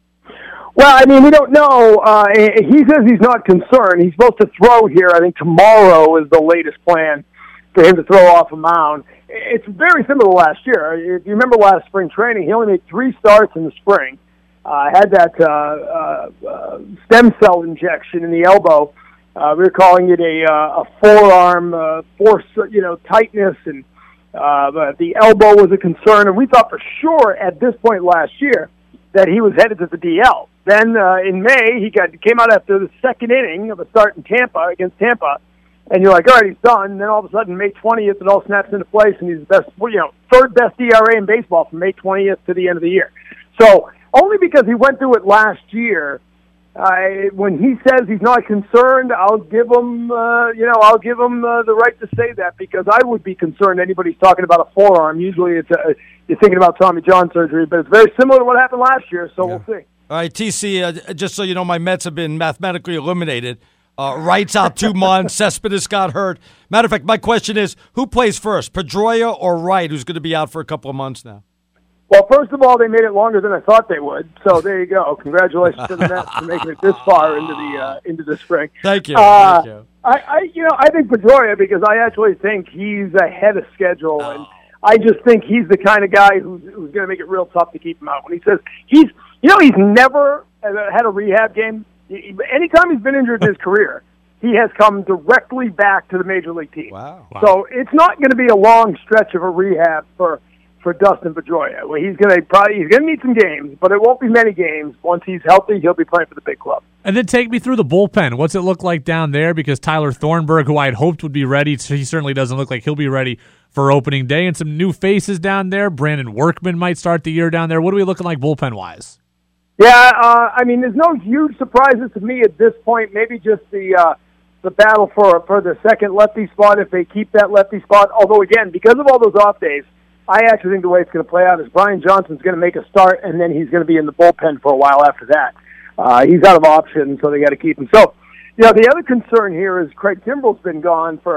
Well, I mean, we don't know. Uh, he says he's not concerned. He's supposed to throw here. I think tomorrow is the latest plan for him to throw off a mound. It's very similar to last year. If you remember last spring training, he only made three starts in the spring. Uh, had that uh, uh, uh, stem cell injection in the elbow. Uh, we were calling it a, uh, a forearm uh, force, you know, tightness, and uh, the elbow was a concern. And we thought for sure at this point last year that he was headed to the D L. Then uh, in May, he got came out after the second inning of a start in Tampa against Tampa, and you're like, all right, he's done. And then all of a sudden, May twentieth, it all snaps into place, and he's the best, you know, third best E R A in baseball from May twentieth to the end of the year. So only because he went through it last year, uh, when he says he's not concerned, I'll give him, uh, you know, I'll give him uh, the right to say that, because I would be concerned. Anybody's talking about a forearm. Usually, it's a, you're thinking about Tommy John surgery, but it's very similar to what happened last year. So yeah. We'll see. All right, T C, uh, just so you know, my Mets have been mathematically eliminated. Uh, Wright's out two months. Cespedes got hurt. Matter of fact, my question is, who plays first, Pedroia or Wright, who's going to be out for a couple of months now? Well, first of all, they made it longer than I thought they would. So there you go. Congratulations to the Mets for making it this far into the uh, into the spring. Thank you. Uh, Thank you. I, I, you know, I think Pedroia, because I actually think he's ahead of schedule, oh. and I just think he's the kind of guy who's, who's going to make it real tough to keep him out. When he says he's, you know, he's never had a rehab game. Anytime he's been injured in his career, he has come directly back to the major league team. Wow. wow. So it's not going to be a long stretch of a rehab for. For Dustin Pedroia. Well, he's going to probably he's going to need some games, but it won't be many games. Once he's healthy, he'll be playing for the big club. And then take me through the bullpen. What's it look like down there? Because Tyler Thornburg, who I had hoped would be ready, he certainly doesn't look like he'll be ready for opening day. And some new faces down there. Brandon Workman might start the year down there. What are we looking like bullpen-wise? Yeah, uh, I mean, there's no huge surprises to me at this point. Maybe just the uh, the battle for for the second lefty spot if they keep that lefty spot. Although, again, because of all those off days, I actually think the way it's going to play out is Brian Johnson's going to make a start, and then he's going to be in the bullpen for a while after that. Uh, he's out of options, so they got to keep him. So, you know, the other concern here is Craig Kimbrell's been gone for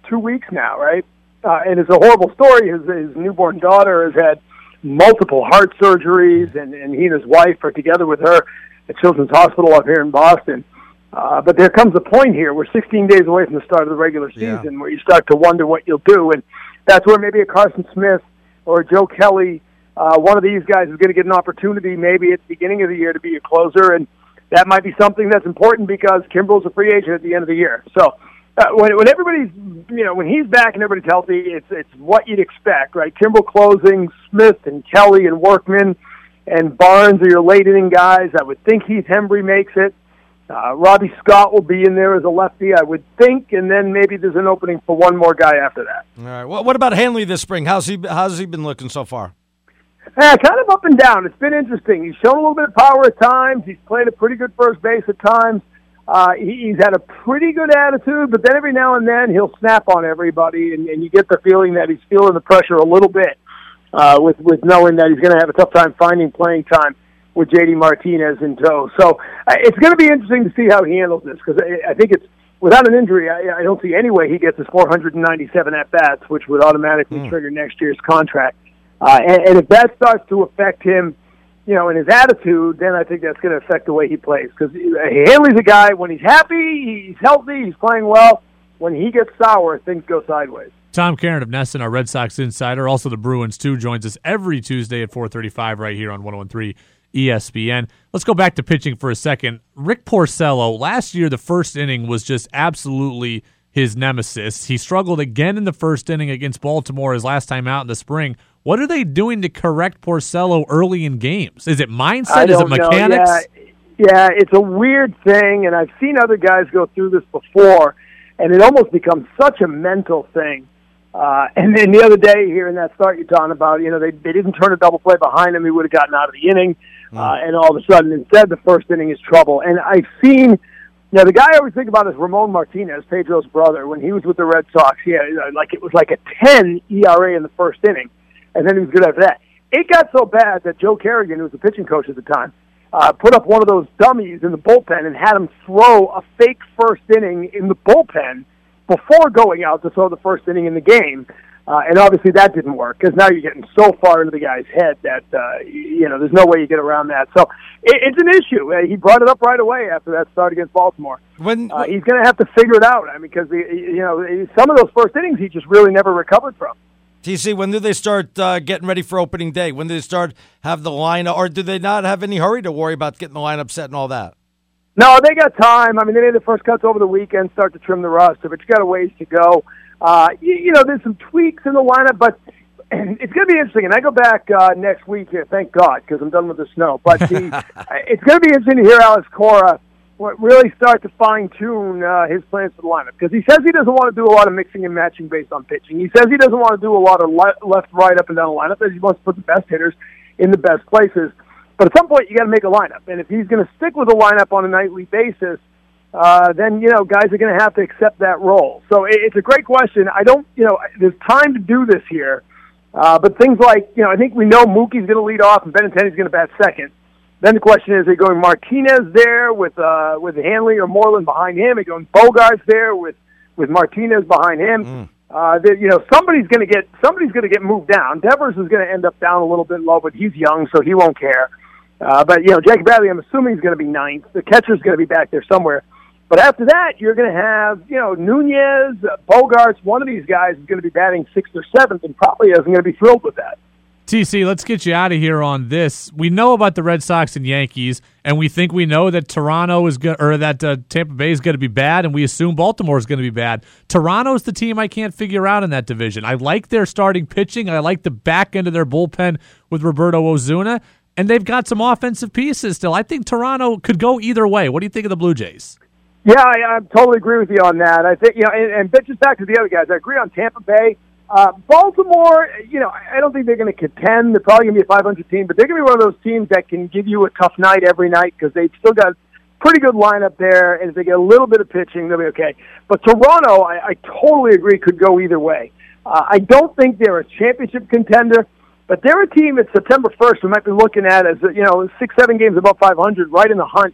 two weeks now, right? Uh, and it's a horrible story. His, his newborn daughter has had multiple heart surgeries, and, and he and his wife are together with her at Children's Hospital up here in Boston. Uh, but there comes a point here, we're sixteen days away from the start of the regular season, yeah. where you start to wonder what you'll do. And that's where maybe a Carson Smith or a Joe Kelly, uh, one of these guys is going to get an opportunity maybe at the beginning of the year to be a closer. And that might be something that's important because Kimbrel's a free agent at the end of the year. So uh, when, when everybody's, you know, when he's back and everybody's healthy, it's it's what you'd expect, right? Kimbrel closing, Smith and Kelly and Workman and Barnes are your late inning guys. I would think Heath Hembry makes it. Uh, Robbie Scott will be in there as a lefty, I would think, and then maybe there's an opening for one more guy after that. All right. Well, what about Hanley this spring? How's he? How's he been looking so far? Yeah, kind of up and down. It's been interesting. He's shown a little bit of power at times. He's played a pretty good first base at times. Uh, he, he's had a pretty good attitude, but then every now and then he'll snap on everybody, and, and you get the feeling that he's feeling the pressure a little bit uh, with with knowing that he's going to have a tough time finding playing time with J D Martinez in tow. So uh, it's going to be interesting to see how he handles this, because I, I think it's, without an injury, I, I don't see any way he gets his four hundred ninety-seven at-bats, which would automatically mm. trigger next year's contract. Uh, and, and if that starts to affect him, you know, in his attitude, then I think that's going to affect the way he plays. Because Hanley's a guy, when he's happy, he's healthy, he's playing well. When he gets sour, things go sideways. Tom Caron of Nesson, our Red Sox insider, also the Bruins too, joins us every Tuesday at four thirty-five right here on one oh one three E S P N. Let's go back to pitching for a second. Rick Porcello, last year the first inning was just absolutely his nemesis. He struggled again in the first inning against Baltimore his last time out in the spring. What are they doing to correct Porcello early in games? Is it mindset? Is it mechanics? Yeah. yeah, it's a weird thing, and I've seen other guys go through this before, and it almost becomes such a mental thing. Uh, and then the other day here in that start you're talking about, you know, they, they didn't turn a double play behind him. He would have gotten out of the inning. Uh, and all of a sudden, instead, the first inning is trouble. And I've seen, you know, the guy I always think about is Ramon Martinez, Pedro's brother. When he was with the Red Sox, he had, like, it was like a ten E R A in the first inning, and then he was good after that. It got so bad that Joe Kerrigan, who was the pitching coach at the time, uh, put up one of those dummies in the bullpen and had him throw a fake first inning in the bullpen before going out to throw the first inning in the game. Uh, and obviously that didn't work, because now you're getting so far into the guy's head that, uh, you know, there's no way you get around that. So it, it's an issue. Uh, he brought it up right away after that start against Baltimore. When uh, He's going to have to figure it out. I mean, because, you know, some of those first innings he just really never recovered from. T C, when do they start uh, getting ready for opening day? When do they start have the lineup, or do they not have any hurry to worry about getting the lineup set and all that? No, they got time. I mean, they made the first cuts over the weekend, start to trim the roster, but you got a ways to go. Uh, you, you know, there's some tweaks in the lineup, but it's going to be interesting. And I go back uh, next week here, thank God, because I'm done with the snow. But the, it's going to be interesting to hear Alex Cora really start to fine-tune uh, his plans for the lineup, because he says he doesn't want to do a lot of mixing and matching based on pitching. He says he doesn't want to do a lot of le- left, right, up and down the lineup, because he wants to put the best hitters in the best places. But at some point, you got to make a lineup. And if he's going to stick with a lineup on a nightly basis, Uh, then, you know, guys are going to have to accept that role. So it, it's a great question. I don't, you know, there's time to do this here. Uh, but things like, you know, I think we know Mookie's going to lead off and Benintendi's going to bat second. Then the question is, are you going Martinez there with uh, with Hanley or Moreland behind him? Are you going Bogarts there with, with Martinez behind him? Mm. Uh, that, you know, somebody's going to get somebody's going to get moved down. Devers is going to end up down a little bit low, but he's young, so he won't care. Uh, but, you know, Jake Bradley, I'm assuming he's going to be ninth. The catcher's going to be back there somewhere. But after that, you're going to have, you know, Nunez, uh, Bogarts, one of these guys is going to be batting sixth or seventh and probably isn't going to be thrilled with that. T C, let's get you out of here on this. We know about the Red Sox and Yankees, and we think we know that Toronto is go- or that uh, Tampa Bay is going to be bad, and we assume Baltimore is going to be bad. Toronto's the team I can't figure out in that division. I like their starting pitching. I like the back end of their bullpen with Roberto Ozuna, and they've got some offensive pieces still. I think Toronto could go either way. What do you think of the Blue Jays? Yeah, I, I totally agree with you on that. I think, you know, and, and just back to the other guys, I agree on Tampa Bay. Uh, Baltimore, you know, I don't think they're going to contend. They're probably going to be a five hundred team, but they're going to be one of those teams that can give you a tough night every night, because they've still got pretty good lineup there, and if they get a little bit of pitching, they'll be okay. But Toronto, I, I totally agree, could go either way. Uh, I don't think they're a championship contender, but they're a team that September first we might be looking at as, you know, six, seven games above five hundred, right in the hunt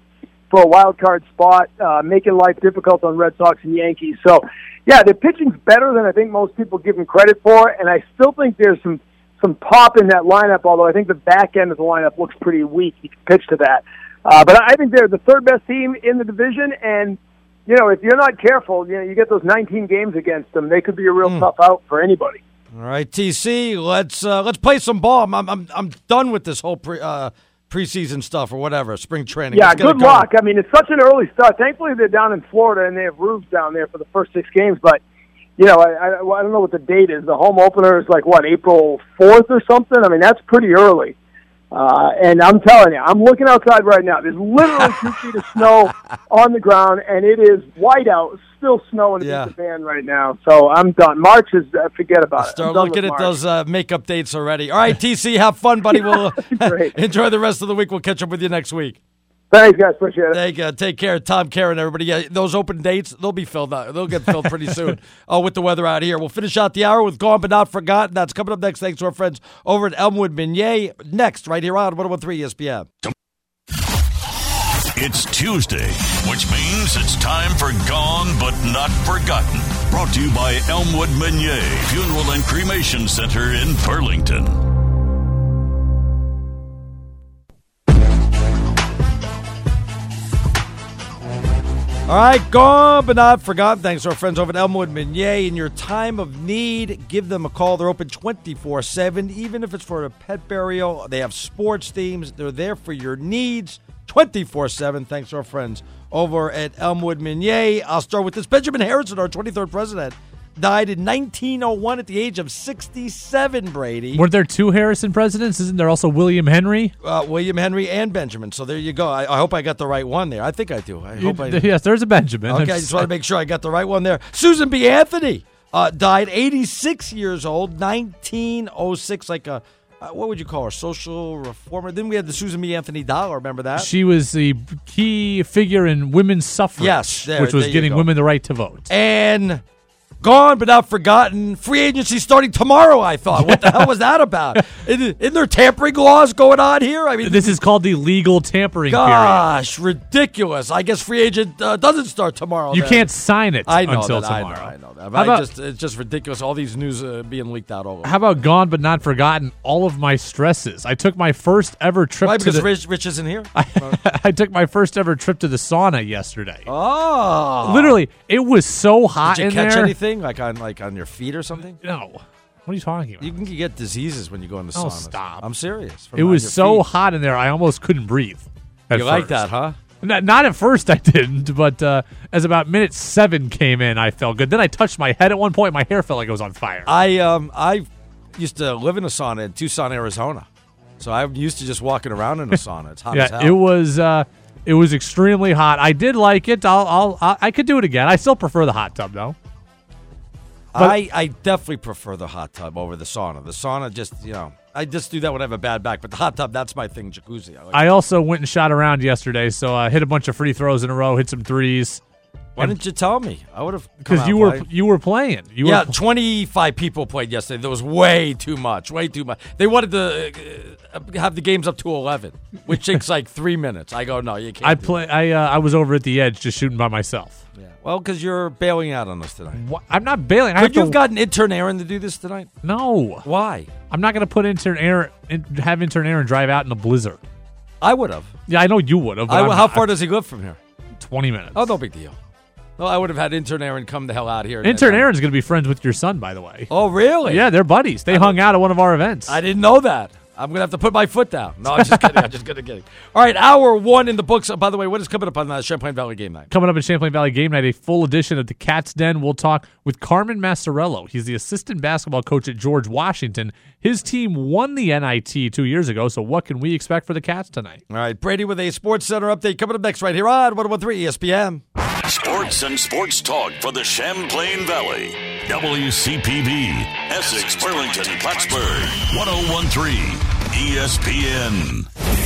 for a wild card spot, uh, making life difficult on Red Sox and Yankees. So, yeah, their pitching's better than I think most people give them credit for, and I still think there's some, some pop in that lineup, although I think the back end of the lineup looks pretty weak. You can pitch to that. Uh, but I think they're the third-best team in the division, and, you know, if you're not careful, you know, you get those nineteen games against them, they could be a real mm. tough out for anybody. All right, T C, let's uh, let's play some ball. I'm I'm I'm done with this whole pre, uh, preseason stuff or whatever, spring training. Yeah, good luck. I mean, it's such an early start. Thankfully, they're down in Florida and they have roofs down there for the first six games. But you know, I I, I don't know what the date is. The home opener is like what, April fourth or something. I mean, that's pretty early. Uh, and I'm telling you, I'm looking outside right now. There's literally two feet of snow on the ground, and it is white out. Still snowing in yeah. the van right now. So I'm done. March is, uh, forget about it. Start looking at March. those uh, makeup dates already. All right, T C, have fun, buddy. We'll enjoy the rest of the week. We'll catch up with you next week. Thanks, guys. Appreciate it. Thank you. Take care. Tom Karen, everybody. Yeah, those open dates, they'll be filled out. They'll get filled pretty soon uh, with the weather out here. We'll finish out the hour with Gone But Not Forgotten. That's coming up next. Thanks to our friends over at Elmwood Minier. Next, right here on one oh one three E S P N. It's Tuesday, which means it's time for Gone But Not Forgotten. Brought to you by Elmwood Minier Funeral and Cremation Center in Burlington. All right, Gone But Not Forgotten. Thanks to our friends over at Elmwood Minier. In your time of need, give them a call. They're open twenty-four seven, even if it's for a pet burial. They have sports themes. They're there for your needs twenty-four seven. Thanks to our friends over at Elmwood Minier. I'll start with this. Benjamin Harrison, our twenty-third president, died in nineteen oh one at the age of sixty-seven, Brady. Weren't there two Harrison presidents? Isn't there also William Henry? Uh, William Henry and Benjamin. So there you go. I, I hope I got the right one there. I think I do. I hope I do. Yes, there's a Benjamin. Okay, I just want to make sure I got the right one there. Susan B. Anthony uh, died eighty-six years old, nineteen oh six, like a, uh, what would you call her, social reformer? Then we had the Susan B. Anthony doll. Remember that? She was the key figure in women's suffrage, yes, there, which was there getting women the right to vote. And Gone But Not Forgotten. Free agency starting tomorrow, I thought. What the hell was that about? Isn't there tampering laws going on here? I mean, this is called the legal tampering gosh, period. ridiculous. I guess free agent uh, doesn't start tomorrow. You then. can't sign it I know until that, tomorrow. I know, I know that. How But about, I just, it's just ridiculous. All these news uh, being leaked out all over. How about Gone But Not Forgotten? All of my stresses. I took my first ever trip Why, to because the, Rich, Rich isn't here? I, I took my first ever trip to the sauna yesterday. Oh. Literally, it was so hot Did you in catch there. anything? Like on like on your feet or something? No. What are you talking about? You can get diseases when you go in the Oh, sauna. stop. I'm serious. From It on was your so feet. hot in there, I almost couldn't breathe. at You like first. that, huh? Not, not at first, I didn't, but uh, as about minute seven came in, I felt good. Then I touched my head at one point. My hair felt like it was on fire. I um I used to live in a sauna in Tucson, Arizona, so I'm used to just walking around in a sauna. It's hot as yeah, hell. it was. Uh, it was extremely hot. I did like it. I'll, I'll, I I could do it again. I still prefer the hot tub, though. But- I, I definitely prefer the hot tub over the sauna. The sauna just, you know, I just do that when I have a bad back. But the hot tub, that's my thing, jacuzzi. I, like I also went and shot around yesterday, so I hit a bunch of free throws in a row, hit some threes. Why didn't you tell me? I would have. Because you were you were playing. You yeah, were pl- twenty-five people played yesterday. There was way too much, way too much. They wanted to uh, have the games up to eleven, which takes like three minutes. I go, no, you can't. I do play. that. I uh, I was over at the edge just shooting by myself. Yeah. Well, because you're bailing out on us tonight. What? I'm not bailing. I Could have you to, have gotten intern Aaron to do this tonight? No. Why? I'm not going to put intern Aaron in, have intern Aaron drive out in a blizzard. I would have. Yeah, I know you would have. I, how far does he live from here? Twenty minutes. Oh, no big deal. Well, I would have had intern Aaron come the hell out here. Intern Aaron's going to be friends with your son, by the way. Oh, really? Yeah, they're buddies. They hung out at one of our events. I didn't know that. I'm going to have to put my foot down. No, I'm just kidding. I'm just kidding. kidding. All right, hour one in the books. By the way, what is coming up on the Champlain Valley Game Night? Coming up at Champlain Valley Game Night, a full edition of the Cat's Den. We'll talk with Carmen Massarello. He's the assistant basketball coach at George Washington. His team won the N I T two years ago, so what can we expect for the Cats tonight? All right, Brady with a Sports Center update coming up next right here on one oh one three E S P N. Sports and sports talk for the Champlain Valley. W C P B, Essex, Burlington, Plattsburgh, one oh one three E S P N.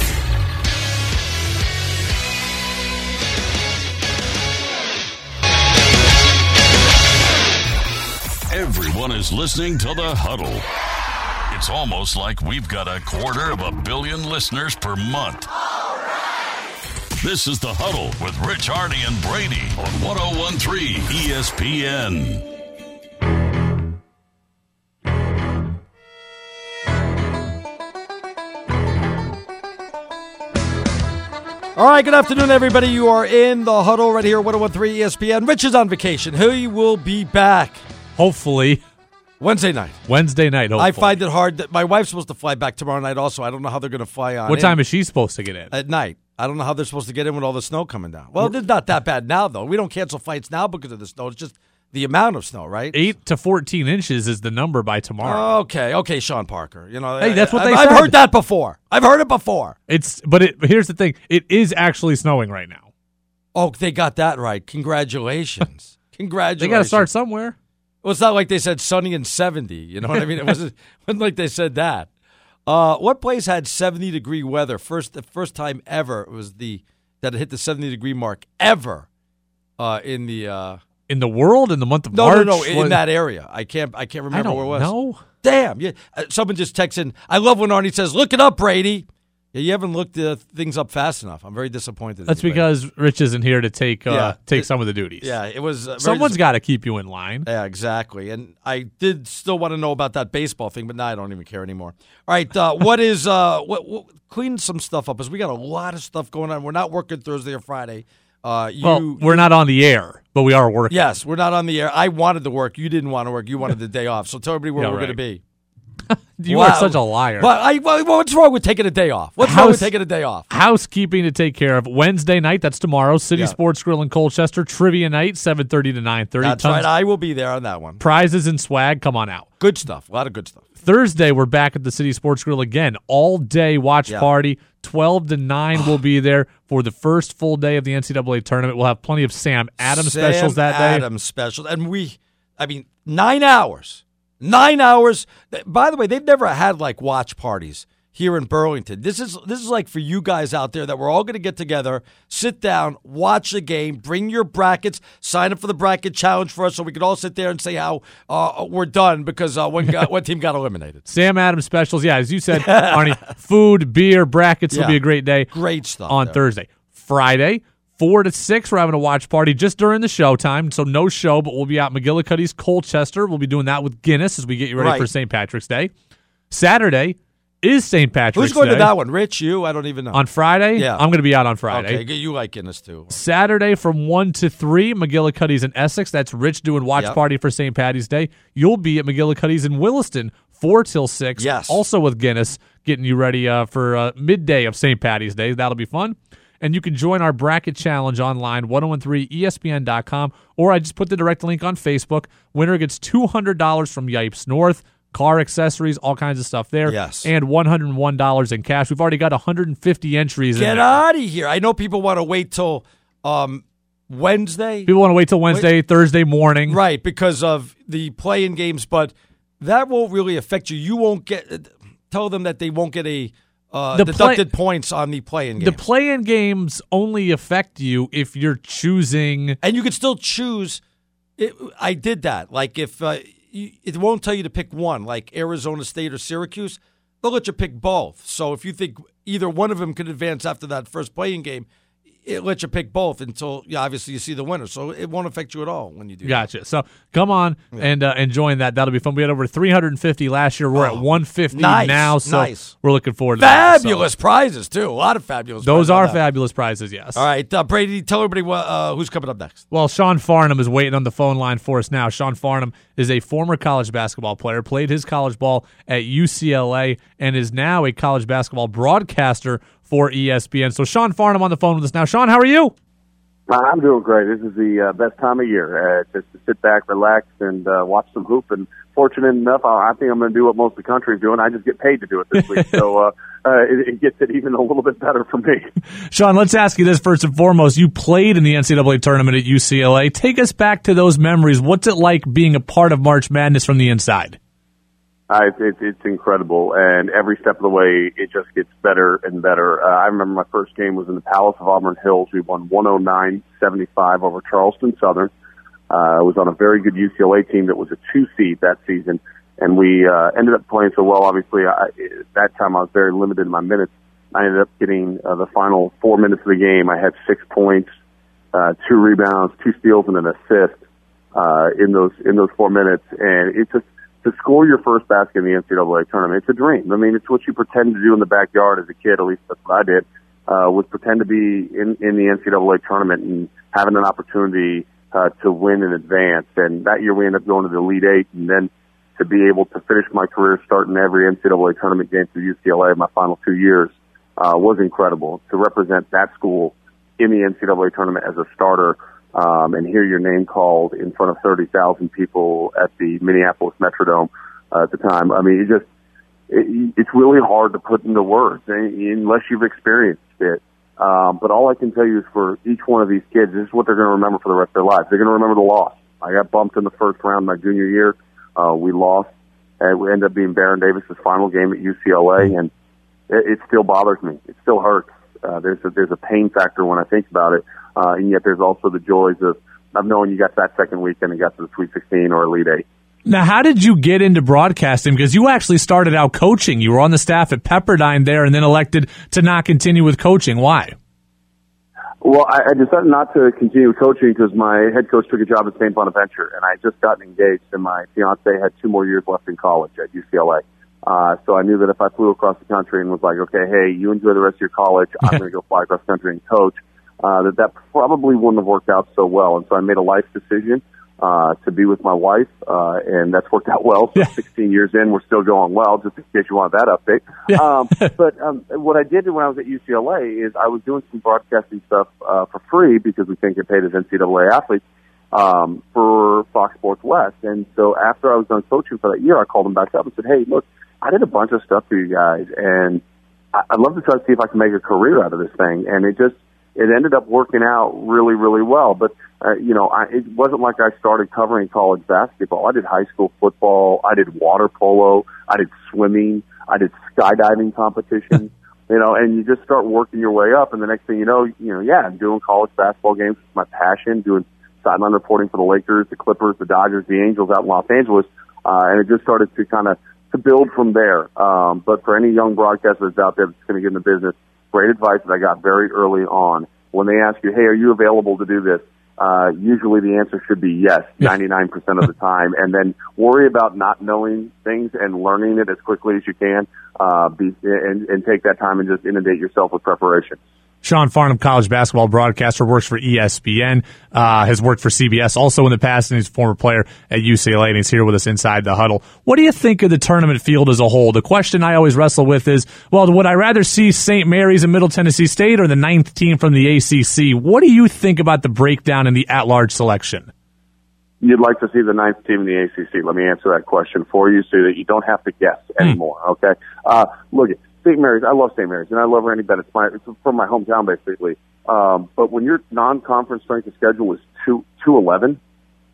Everyone is listening to The Huddle. It's almost like we've got a quarter of a billion listeners per month. This is The Huddle with Rich Hardy and Brady on one oh one three E S P N. All right, good afternoon, everybody. You are in The Huddle right here at one oh one three E S P N. Rich is on vacation. He will be back. Hopefully. Wednesday night. Wednesday night, hopefully. I find it hard that my wife's supposed to fly back tomorrow night also. I don't know how they're going to fly on What in. time is she supposed to get in? At night. I don't know how they're supposed to get in with all the snow coming down. Well, it's not that bad now, though. We don't cancel flights now because of the snow. It's just the amount of snow, right? eight to fourteen inches is the number by tomorrow. Okay, okay, Sean Parker. You know, Hey, that's what they I've, said. I've heard that before. I've heard it before. It's But it, here's the thing. It is actually snowing right now. Oh, they got that right. Congratulations. Congratulations. They got to start somewhere. Well, it's not like they said sunny and seventy. You know what I mean? It wasn't, wasn't like they said that. Uh, what place had seventy degree weather? First, the first time ever it was the that it hit the seventy degree mark ever uh, in the uh, In the world, in the month of no, March? no, no, in What- that area. I can't, I can't I remember don't where it was. know. Damn! Yeah, uh, someone just texted in. I love when Arnie says, "Look it up, Brady." Yeah, you haven't looked uh, things up fast enough. I'm very disappointed. in That's you, Brady. because Rich isn't here to take uh, Yeah. take It- some of the duties. Yeah, it was. Uh, very Someone's dis- got to keep you in line. Yeah, exactly. And I did still want to know about that baseball thing, but now I don't even care anymore. All right, uh, what is uh, what, what? Clean some stuff up, as we got a lot of stuff going on. We're not working Thursday or Friday. Uh, you, Well, we're not on the air, but we are working. Yes, we're not on the air. I wanted to work. You didn't want to work. You wanted the day off. So tell everybody where Yeah, we're right. going to be. You Wow. are such a liar. Well, I, well, what's wrong with taking a day off? What's wrong with House- taking a day off? Housekeeping to take care of. Wednesday night, that's tomorrow. City Yeah. Sports Grill in Colchester. Trivia night, seven thirty to nine thirty. That's Tons right. I will be there on that one. prizes and swag. Come on out. Good stuff. A lot of good stuff. Thursday, we're back at the City Sports Grill again. All day watch Yeah. party. twelve to nine will be there for the first full day of the N C double A tournament. We'll have plenty of Sam Adams Sam specials that day. Adams specials. And we, I mean, nine hours. Nine hours. By the way, they've never had like watch parties here in Burlington. This is this is like for you guys out there that we're all going to get together, sit down, watch a game, bring your brackets, sign up for the bracket challenge for us, so we can all sit there and say how uh, we're done because uh, one got, one team got eliminated. Sam Adams specials. Yeah, as you said, Arnie, food, beer, brackets Yeah. will be a great day. Great stuff on there. Thursday. Friday, four to six, we're having a watch party just during the show time. So no show, but we'll be out McGillicuddy's, Colchester. We'll be doing that with Guinness as we get you ready Right. for Saint Patrick's Day. Saturday is Saint Patrick's Who's going Day. to that one? Rich, you? I don't even know. On Friday? Yeah. I'm going to be out on Friday. Okay, you like Guinness too. Saturday from one to three, McGillicuddy's in Essex. That's Rich doing watch Yep. party for Saint Patty's Day. You'll be at McGillicuddy's in Williston, four till six. Yes. Also with Guinness, getting you ready uh, for uh, midday of Saint Patty's Day. That'll be fun. And you can join our bracket challenge online, ten thirteen E S P N dot com, or I just put the direct link on Facebook. Winner gets two hundred dollars from Yipes North, car accessories, all kinds of stuff there. Yes. And one hundred one dollars in cash. We've already got one hundred fifty entries in Get there. out of here. I know people want to wait till um, Wednesday. People want to wait till Wednesday, Thursday morning. Right, because of the play-in games, but that won't really affect you. You won't get – tell them that they won't get a uh, The deducted play- points on the play-in games. The play-in games only affect you if you're choosing. and you can still choose it, – I did that. Like if uh, you, it won't tell you to pick one, like Arizona State or Syracuse. They'll let you pick both. So if you think either one of them can advance after that first play-in game, it lets you pick both until, yeah, obviously, you see the winner. So it won't affect you at all when you do that. Gotcha. So come on and uh, and join that. That'll be fun. We had over three hundred fifty last year. We're Oh, at one fifty nice, now. So nice. we're looking forward to that. So Fabulous prizes, too. A lot of fabulous those prizes. are Love that. fabulous prizes, yes. All right, uh, Brady, tell everybody what, uh, who's coming up next. Well, Sean Farnham is waiting on the phone line for us now. Sean Farnham is a former college basketball player, played his college ball at U C L A, and is now a college basketball broadcaster for E S P N. So Sean Farnham on the phone with us now. Sean, how are you? I'm doing great. This is the uh, best time of year, uh, just to sit back, relax, and uh, watch some hoop. And fortunate enough, I, I think I'm going to do what most of the country is doing. I just get paid to do it this week, so uh, uh, it, it gets it even a little bit better for me. Sean, let's ask you this first and foremost. You played in the N C double A tournament at U C L A. Take us back to those memories. What's it like being a part of March Madness from the inside? Uh, it, it, it's incredible, and every step of the way, it just gets better and better. Uh, I remember my first game was in the Palace of Auburn Hills. We won one oh nine seventy-five over Charleston Southern. Uh, I was on a very good U C L A team that was a two seed that season, and we uh, ended up playing so well. Obviously, I, at that time I was very limited in my minutes, I ended up getting uh, the final four minutes of the game. I had six points, uh, two rebounds, two steals, and an assist uh, in those in those four minutes. And it's just to score your first basket in the N C double A tournament. It's a dream. I mean, it's what you pretend to do in the backyard as a kid. At least that's what I did. Uh, was pretend to be in in the N C double A tournament and having an opportunity uh, to win in advance. And that year we ended up going to the Elite Eight, and then to be able to finish my career starting every N C double A tournament game through U C L A in my final two years uh, was incredible. To represent that school in the N C double A tournament as a starter um, and hear your name called in front of thirty thousand people at the Minneapolis Metrodome uh, at the time. I mean, it just it, it's really hard to put into words unless you've experienced it. Um, but all I can tell you is for each one of these kids, this is what they're going to remember for the rest of their lives. They're going to remember the loss. I got bumped in the first round my junior year. Uh, we lost, and we ended up being Baron Davis's final game at U C L A, and it, it still bothers me. It still hurts. Uh, there's a, there's a pain factor when I think about it, uh, and yet there's also the joys of, of knowing you got that second weekend and got to the Sweet sixteen or Elite Eight. Now, how did you get into broadcasting? Because you actually started out coaching. You were on the staff at Pepperdine there and then elected to not continue with coaching. Why? Well, I, I decided not to continue coaching because my head coach took a job at Saint Bonaventure, and I had just gotten engaged, and my fiance had two more years left in college at U C L A. Uh, so I knew that if I flew across the country and was like, okay, hey, you enjoy the rest of your college, I'm going to go fly across the country and coach, uh, that that probably wouldn't have worked out so well. And so I made a life decision uh, to be with my wife, uh, and that's worked out well. So yeah. sixteen years in, we're still going well, just in case you want that update. Yeah. um, but um, what I did when I was at U C L A is I was doing some broadcasting stuff uh, for free because we couldn't get paid as N C double A athletes um, for Fox Sports West. And so after I was done coaching for that year, I called them back up and said, hey, look, I did a bunch of stuff for you guys, and I- I'd love to try to see if I can make a career out of this thing. And it just it ended up working out really, really well. But Uh, you know, I, it wasn't like I started covering college basketball. I did high school football. I did water polo. I did swimming. I did skydiving competitions. You know, and you just start working your way up, and the next thing you know, you know, yeah, I'm doing college basketball games. It's my passion. Doing sideline reporting for the Lakers, the Clippers, the Dodgers, the Angels out in Los Angeles, uh, and it just started to kind of to build from there. Um, but for any young broadcasters out there that's going to get in the business, great advice that I got very early on. When they ask you, hey, are you available to do this? Uh, usually the answer should be yes, ninety-nine percent of the time. And then worry about not knowing things and learning it as quickly as you can, uh, be, and, and take that time and just inundate yourself with preparation. Sean Farnham, college basketball broadcaster, works for E S P N, uh, has worked for C B S also in the past, and he's a former player at U C L A, and he's here with us inside the huddle. What do you think of the tournament field as a whole? The question I always wrestle with is, well, would I rather see Saint Mary's and Middle Tennessee State or the ninth team from the A C C? What do you think about the breakdown in the at-large selection? You'd like to see the ninth team in the A C C. Let me answer that question for you so that you don't have to guess anymore, mm. okay? Uh, look, Saint Mary's, I love Saint Mary's, and I love Randy Bennett. It's, my, it's from my hometown, basically. Um, but when your non-conference strength of schedule is two eleven,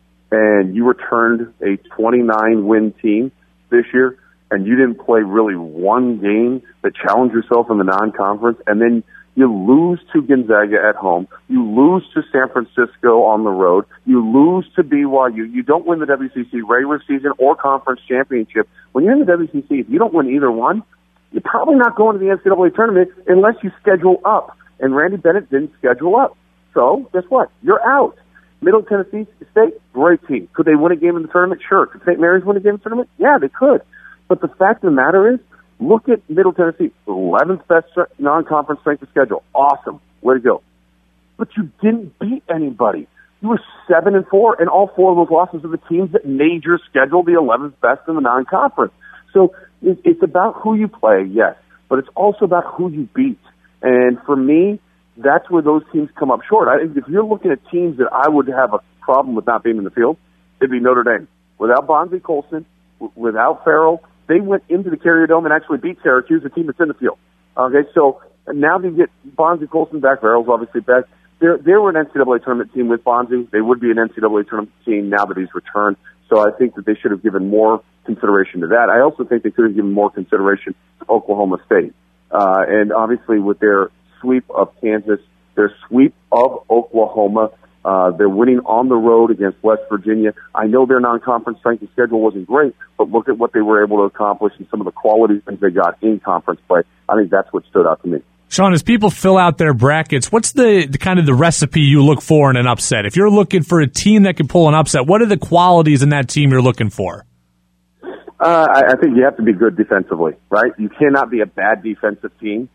and you returned a twenty-nine win team this year, and you didn't play really one game that challenged yourself in the non-conference, and then you lose to Gonzaga at home, you lose to San Francisco on the road, you lose to B Y U, you don't win the W C C regular season or conference championship. When you're in the W C C, if you don't win either one, you're probably not going to the N C double A tournament unless you schedule up. And Randy Bennett didn't schedule up. So, guess what? You're out. Middle Tennessee State, great team. Could they win a game in the tournament? Sure. Could Saint Mary's win a game in the tournament? Yeah, they could. But the fact of the matter is, look at Middle Tennessee, eleventh best non-conference strength of schedule. Awesome. Way to go. But you didn't beat anybody. You were seven and four, and all four of those losses are the teams that made your schedule the eleventh best in the non-conference. So it's about who you play, yes, but it's also about who you beat. And for me, that's where those teams come up short. I, if you're looking at teams that I would have a problem with not being in the field, it'd be Notre Dame. Without Bonzie Colson, w- without Farrell, they went into the Carrier Dome and actually beat Syracuse, a team that's in the field. Okay, so now they get Bonzie Colson back. Farrell's obviously back. They're, they were an N C double A tournament team with Bonzie. They would be an N C double A tournament team now that he's returned. So I think that they should have given more consideration to that. I also think they could have given more consideration to Oklahoma State. Uh, and obviously with their sweep of Kansas, their sweep of Oklahoma, Uh, they're winning on the road against West Virginia. I know their non-conference strength of schedule wasn't great, but look at what they were able to accomplish and some of the quality things they got in conference play. I think that's what stood out to me. Sean, as people fill out their brackets, what's the, the kind of the recipe you look for in an upset? If you're looking for a team that can pull an upset, what are the qualities in that team you're looking for? Uh, I, I think you have to be good defensively, right? You cannot be a bad defensive team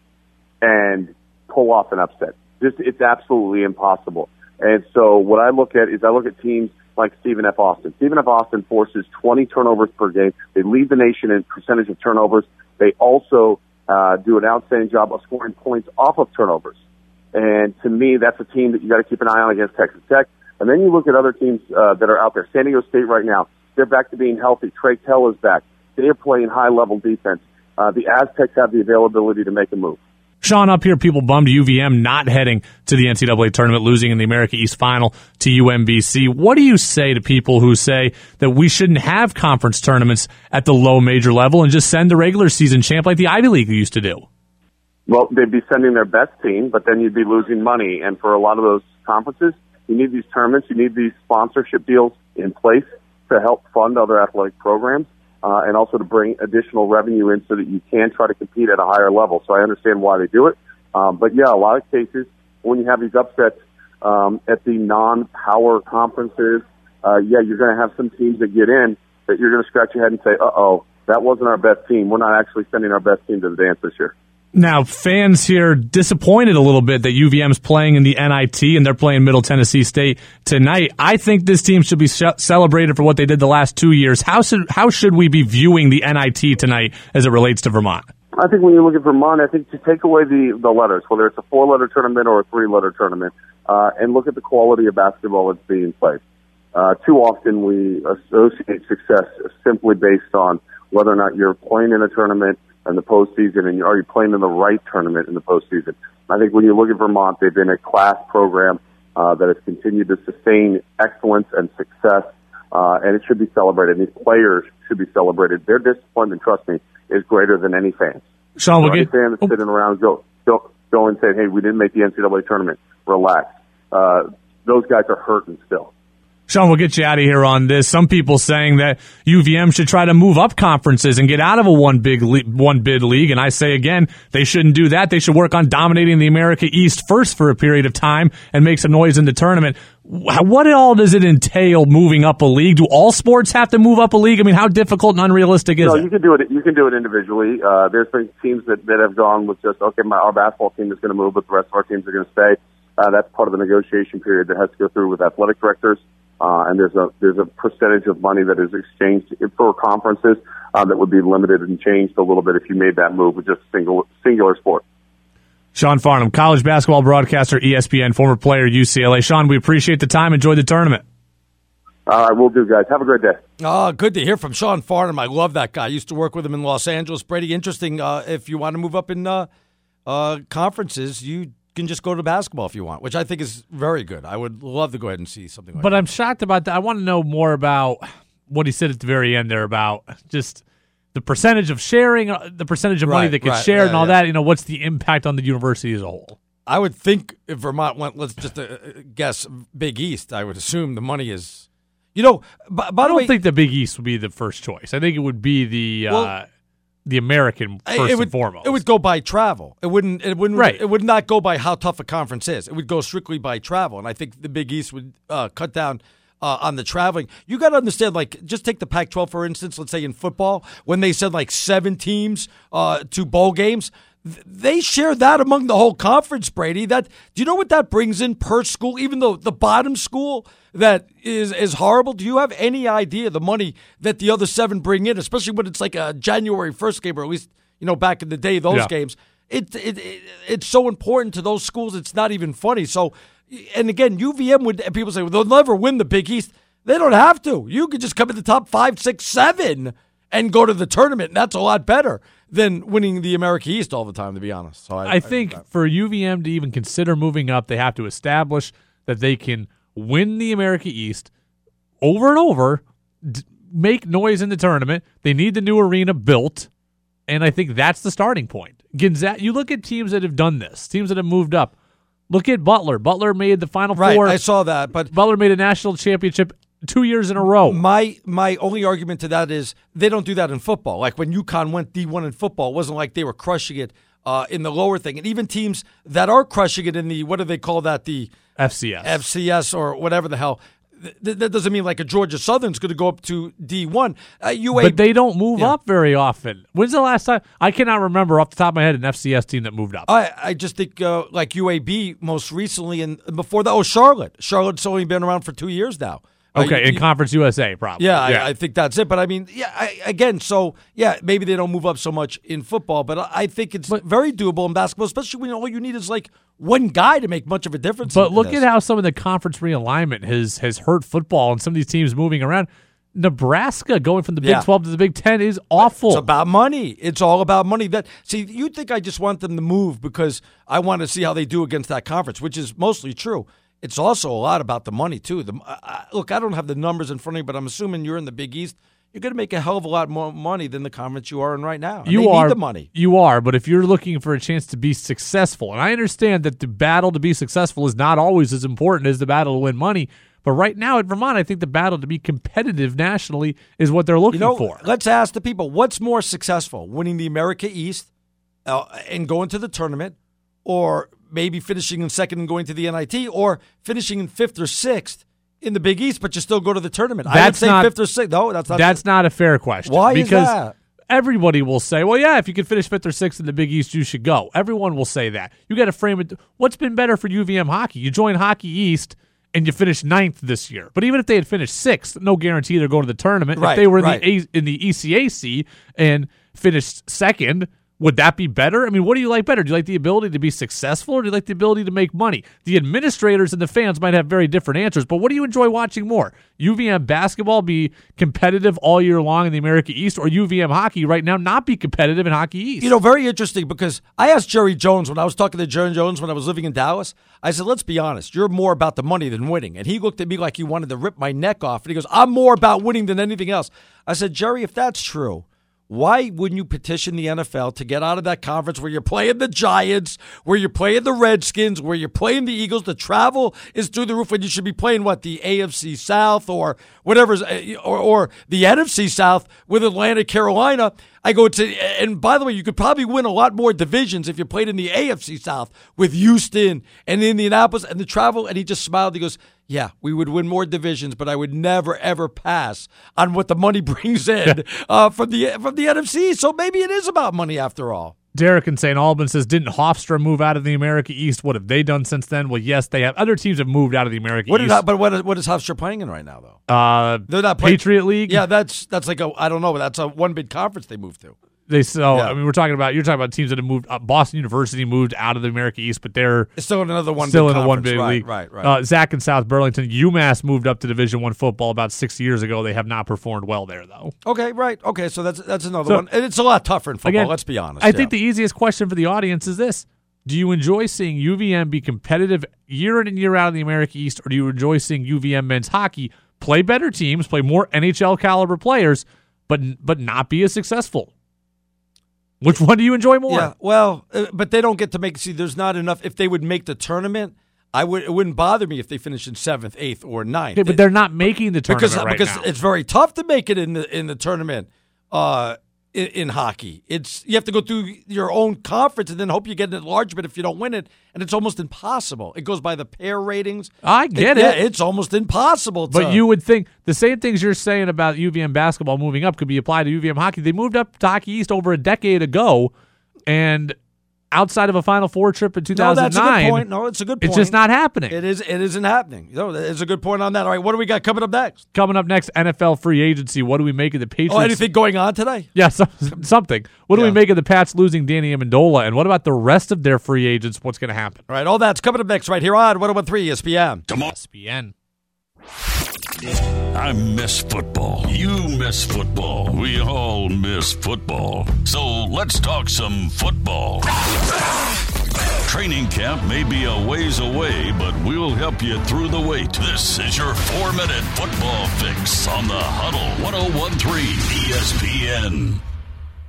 and pull off an upset. Just, it's absolutely impossible. And so what I look at is I look at teams like Stephen F. Austin. Stephen F. Austin forces twenty turnovers per game. They lead the nation in percentage of turnovers. They also uh, do an outstanding job of scoring points off of turnovers. And to me, that's a team that you got to keep an eye on against Texas Tech. And then you look at other teams uh, that are out there. San Diego State right now, they're back to being healthy. Trey Kell is back. They are playing high-level defense. Uh, the Aztecs have the availability to make a move. Sean, up here, people bummed U V M not heading to the N C double A tournament, losing in the America East Final to U M B C. What do you say to people who say that we shouldn't have conference tournaments at the low major level and just send the regular season champ like the Ivy League used to do? Well, they'd be sending their best team, but then you'd be losing money. And for a lot of those conferences, you need these tournaments, you need these sponsorship deals in place to help fund other athletic programs. Uh, and also to bring additional revenue in so that you can try to compete at a higher level. So I understand why they do it. Um, but, yeah, a lot of cases, when you have these upsets um, at the non-power conferences, uh, yeah, you're going to have some teams that get in that you're going to scratch your head and say, uh-oh, that wasn't our best team. We're not actually sending our best team to the dance this year. Now, fans here disappointed a little bit that U V M's playing in the N I T and they're playing Middle Tennessee State tonight. I think this team should be sh- celebrated for what they did the last two years. How should how should we be viewing the N I T tonight as it relates to Vermont? I think when you look at Vermont, I think to take away the, the letters, whether it's a four-letter tournament or a three-letter tournament, uh, and look at the quality of basketball that's being played. Uh, too often we associate success simply based on whether or not you're playing in a tournament in the postseason, and are you playing in the right tournament in the postseason? I think when you look at Vermont, they've been a class program uh, that has continued to sustain excellence and success, uh, and it should be celebrated. And these players should be celebrated. Their discipline, and trust me, is greater than any fans. Sean, so we'll any get... fan that's sitting around go, go, go and say, hey, we didn't make the N C double A tournament. Relax. Uh, those guys are hurting still. Sean, we'll get you out of here on this. Some people saying that U V M should try to move up conferences and get out of a one big le- one bid league. And I say again, they shouldn't do that. They should work on dominating the America East first for a period of time and make some noise in the tournament. What all does it entail moving up a league? Do all sports have to move up a league? I mean, how difficult and unrealistic is no, it? No, you can do it. You can do it individually. Uh, there's been teams that, that have gone with just okay, my our basketball team is going to move, but the rest of our teams are going to stay. Uh, that's part of the negotiation period that has to go through with athletic directors. Uh, and there's a there's a percentage of money that is exchanged for conferences uh, that would be limited and changed a little bit if you made that move with just a single singular sport. Sean Farnham, college basketball broadcaster, E S P N, former player, U C L A. Sean, we appreciate the time. Enjoy the tournament. All right, we'll do, guys. Have a great day. Oh, good to hear from Sean Farnham. I love that guy. I used to work with him in Los Angeles. Brady, interesting. Uh, if you want to move up in uh, uh, conferences, you can just go to basketball if you want, which I think is very good. I would love to go ahead and see something like but that. But I'm shocked about that. I want to know more about what he said at the very end there about just the percentage of sharing, the percentage of money right, that gets right, shared yeah, and all yeah. that. You know, what's the impact on the university as a whole? I would think if Vermont went, let's just uh, guess, Big East, I would assume the money is, you know, by, by I the don't way, think the Big East would be the first choice. I think it would be the well, uh, the American first it would, and foremost. It would go by travel. It wouldn't. It wouldn't. Right. It would not go by how tough a conference is. It would go strictly by travel, and I think the Big East would uh, cut down uh, on the traveling. You got to understand. Like, just take the Pac twelve for instance. Let's say in football, when they send like seven teams uh, to bowl games, th- they share that among the whole conference. Brady, that do you know what that brings in per school? Even though the bottom school that is is horrible. Do you have any idea the money that the other seven bring in, especially when it's like a January first game, or at least, you know, back in the day, those yeah. games, it, it it it's so important to those schools. It's not even funny. So, and again, U V M would, people say, well, they'll never win the Big East. They don't have to. You could just come in the top five, six, seven and go to the tournament. And that's a lot better than winning the America East all the time, to be honest. So I, I think I, for U V M to even consider moving up, they have to establish that they can win the America East over and over, d- make noise in the tournament. They need the new arena built, and I think that's the starting point. Gonzaga, you look at teams that have done this, teams that have moved up. Look at Butler. Butler made the Final Right, Four. I saw that, but Butler made a national championship two years in a row. My my only argument to that is they don't do that in football. Like when UConn went D one in football, it wasn't like they were crushing it uh, in the lower thing. And even teams that are crushing it in the, what do they call that, the F C S. F C S or whatever the hell, th- that doesn't mean like a Georgia Southern's going to go up to D one. Uh, U A B, but they don't move Yeah. up very often. When's the last time? I cannot remember off the top of my head an F C S team that moved up. I, I just think uh, like U A B most recently, and before that, oh, Charlotte. Charlotte's only been around for two years now. Uh, okay, you- in Conference U S A, probably. Yeah, I, I think that's it. But I mean, yeah, I, again, so yeah, maybe they don't move up so much in football, but I, I think it's But- very doable in basketball, especially when all you need is like one guy to make much of a difference. But in look this. at how some of the conference realignment has has hurt football and some of these teams moving around. Nebraska going from the Big Yeah. twelve to the Big ten is awful. It's about money. It's all about money. That see, you think I just want them to move because I want to see how they do against that conference, which is mostly true. It's also a lot about the money too. The uh, look, I don't have the numbers in front of me, but I'm assuming you're in the Big East. You're going to make a hell of a lot more money than the conference you are in right now. And you they are need the money. You are, but if you're looking for a chance to be successful, and I understand that the battle to be successful is not always as important as the battle to win money. But right now at Vermont, I think the battle to be competitive nationally is what they're looking You know, for. let's ask the people, what's more successful, winning the America East uh, and going to the tournament, or maybe finishing in second and going to the N I T, or finishing in fifth or sixth in the Big East, but you still go to the tournament? I would That's say not- fifth or sixth. No, that's not That's not a fair question. Why is because that? everybody will say, well, yeah, if you can finish fifth or sixth in the Big East, you should go. Everyone will say that. You got to frame it. What's been better for U V M hockey? You join Hockey East and you finished ninth this year. But even if they had finished sixth, no guarantee they're going to the tournament. Right, if they were in, right. the A- in the E C A C and finished second, would that be better? I mean, what do you like better? Do you like the ability to be successful, or do you like the ability to make money? The administrators and the fans might have very different answers, but what do you enjoy watching more? U V M basketball be competitive all year long in the America East, or U V M hockey right now not be competitive in Hockey East? You know, very interesting, because I asked Jerry Jones when I was talking to Jerry Jones when I was living in Dallas. I said, let's be honest, you're more about the money than winning. And he looked at me like he wanted to rip my neck off. And he goes, I'm more about winning than anything else. I said, Jerry, if that's true, why wouldn't you petition the N F L to get out of that conference where you're playing the Giants, where you're playing the Redskins, where you're playing the Eagles? The travel is through the roof when you should be playing, what, the A F C South or whatever, or, or the N F C South with Atlanta, Carolina. I go to, and by the way, you could probably win a lot more divisions if you played in the A F C South with Houston and Indianapolis and the travel. And he just smiled. He goes, yeah, we would win more divisions, but I would never, ever pass on what the money brings in uh, from the from the N F C. So maybe it is about money after all. Derek in Saint Albans says, didn't Hofstra move out of the America East? What have they done since then? Well, yes, they have. Other teams have moved out of the America What East. is, but what is, what is Hofstra playing in right now, though? uh, They're not playing, Patriot League? Yeah, that's that's like a, I don't know, that's a one big conference they moved to. They so Yeah. I mean we're talking about you're talking about teams that have moved. Uh, Boston University moved out of the America East, but they're It's still in another one still big in a one conference. big right, league. Right, right, Uh, Zach in South Burlington, UMass moved up to Division One football about six years ago. They have not performed well there though. Okay, right. Okay, so that's that's another So- one. And it's a lot tougher in football, Again, let's be honest. I yeah. think the easiest question for the audience is this: do you enjoy seeing U V M be competitive year in and year out in the America East, or do you enjoy seeing U V M men's hockey play better teams, play more N H L caliber players, but but not be as successful? Which one do you enjoy more? Yeah, well, uh, but they don't get to make. See, there's not enough. If they would make the tournament, I would. It wouldn't bother me if they finished in seventh, eighth, or ninth. Okay, but It- they're not making the tournament because right because now. it's very tough to make it in the in the tournament. Uh, in, in hockey, it's you have to go through your own conference and then hope you get an enlargement if you don't win it, and it's almost impossible. It goes by the pair ratings. I get Yeah, it. it's almost impossible. To, But you would think the same things you're saying about U V M basketball moving up could be applied to U V M hockey. They moved up to Hockey East over a decade ago, and outside of a Final Four trip in two no, thousand nine, that's a good point. No, it's a good point. it's just not happening. It is. It isn't happening. No, it's a good point on that. All right, what do we got coming up next? Coming up next, N F L free agency. What do we make of the Patriots? Oh, anything going on today? Yeah, some, something. What do Yeah. we make of the Pats losing Danny Amendola, and what about the rest of their free agents? What's going to happen? All right, all that's coming up next right here on one oh one three E S P N. Come on. S P N. I miss football. You miss football. We all miss football. So let's talk some football. Training camp may be a ways away, but we'll help you through the wait. This is your four-minute football fix on the Huddle. one oh one three E S P N.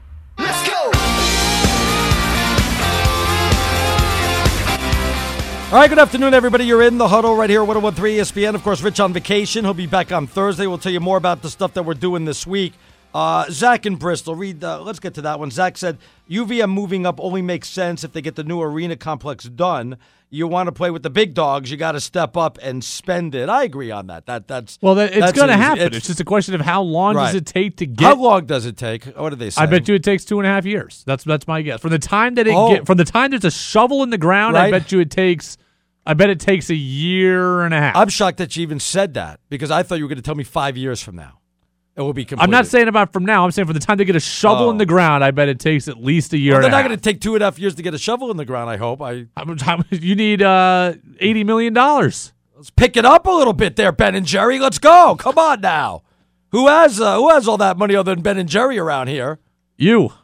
Let's go! All right, good afternoon, everybody. You're in the huddle right here at one oh one three E S P N. Of course, Rich on vacation. He'll be back on Thursday. We'll tell you more about the stuff that we're doing this week. Uh, Zach in Bristol. Read. Uh, let's get to that one. Zach said, U V M moving up only makes sense if they get the new arena complex done. You want to play with the big dogs, you got to step up and spend it. I agree on that. That that's Well, that, it's going to happen. It's, it's just a question of how long right. does it take to get. How long does it take? What did they say? I bet you it takes two and a half years. That's that's my guess. From the time that it Oh. get, from the time there's a shovel in the ground, Right. I bet you it takes. I bet it takes a year and a half. I'm shocked that you even said that because I thought you were going to tell me five years from now. It will be completed. I'm not saying about from now. I'm saying from the time they get a shovel Oh. in the ground, I bet it takes at least a year. Well, they're and a not half. going to take two and a half years to get a shovel in the ground, I hope. I How, how, you need uh, eighty million dollars. Let's pick it up a little bit there, Ben and Jerry. Let's go. Come on now. Who has uh, who has all that money other than Ben and Jerry around here? You,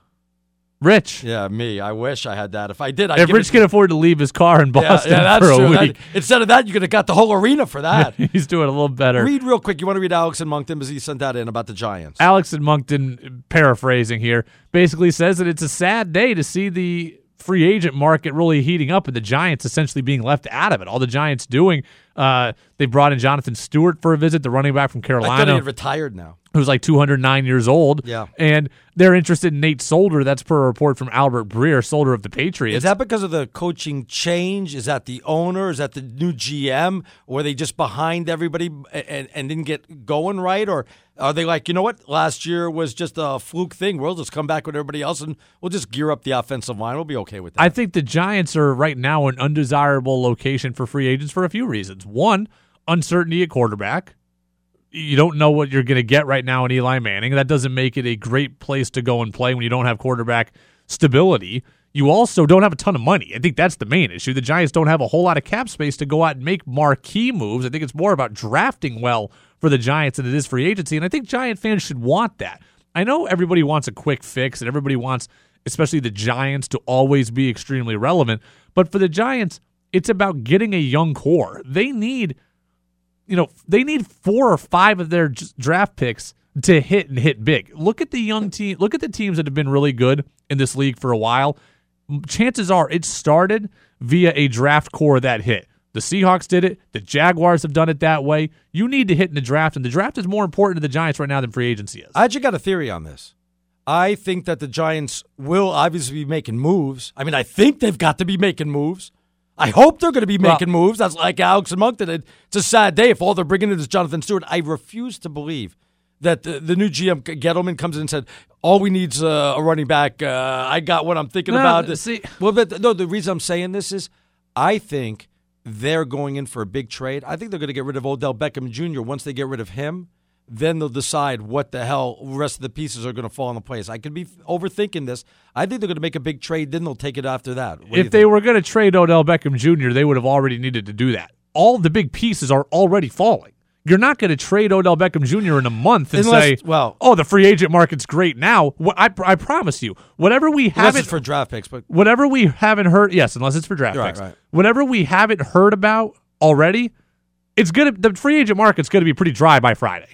Rich. Yeah, me. I wish I had that. If I did, I'd If give Rich it can afford to leave his car in yeah, Boston yeah, that's for a true. week, That- instead of that, you could have got the whole arena for that. he's doing a little better. Read real quick. You want to read Alex and Moncton because he sent that in about the Giants. Alex and Moncton, paraphrasing here, basically says that it's a sad day to see the free agent market really heating up and the Giants essentially being left out of it. All the Giants doing, uh, they brought in Jonathan Stewart for a visit, the running back from I thought he Carolina, had retired now. who's like two hundred nine years old. Yeah. And they're interested in Nate Solder. That's per a report from Albert Breer, Solder of the Patriots. Is that because of the coaching change? Is that the owner? Is that the new G M? Or were they just behind everybody and, and didn't get going right? Or are they like, you know what, last year was just a fluke thing. We'll just come back with everybody else and we'll just gear up the offensive line. We'll be okay with that. I think the Giants are right now an undesirable location for free agents for a few reasons. One, uncertainty at quarterback. You don't know what you're going to get right now in Eli Manning. That doesn't make it a great place to go and play when you don't have quarterback stability. You also don't have a ton of money. I think that's the main issue. The Giants don't have a whole lot of cap space to go out and make marquee moves. I think it's more about drafting well for the Giants than it is free agency, and I think Giant fans should want that. I know everybody wants a quick fix, and everybody wants, especially the Giants, to always be extremely relevant, but for the Giants, it's about getting a young core. They need... You know, they need four or five of their j- draft picks to hit and hit big. Look at the young team. Look at the teams that have been really good in this league for a while. Chances are it started via a draft core that hit. The Seahawks did it. The Jaguars have done it that way. You need to hit in the draft, and the draft is more important to the Giants right now than free agency is. I actually got a theory on this. I think that the Giants will obviously be making moves. I mean, I think they've got to be making moves. I hope they're going to be making well, moves. That's like Alex and Moncton. It's a sad day if all they're bringing in is Jonathan Stewart. I refuse to believe that the, the new G M, Gettleman, comes in and said, all we need is uh, a running back. Uh, I got what I'm thinking no, about. See, well, but no, the reason I'm saying this is I think they're going in for a big trade. I think they're going to get rid of Odell Beckham Junior Once they get rid of him, then they'll decide what the hell the rest of the pieces are going to fall into place. I could be overthinking this. I think they're going to make a big trade, then they'll take it after that. What if they were going to trade Odell Beckham Junior, they would have already needed to do that. All the big pieces are already falling. You're not going to trade Odell Beckham Junior in a month and Unless, say, well, oh, the free agent market's great now. I, I promise you, whatever we unless haven't it's for draft picks, but whatever we haven't heard, yes, unless it's for draft right, picks, right. whatever we haven't heard about already, it's gonna the free agent market's going to be pretty dry by Friday.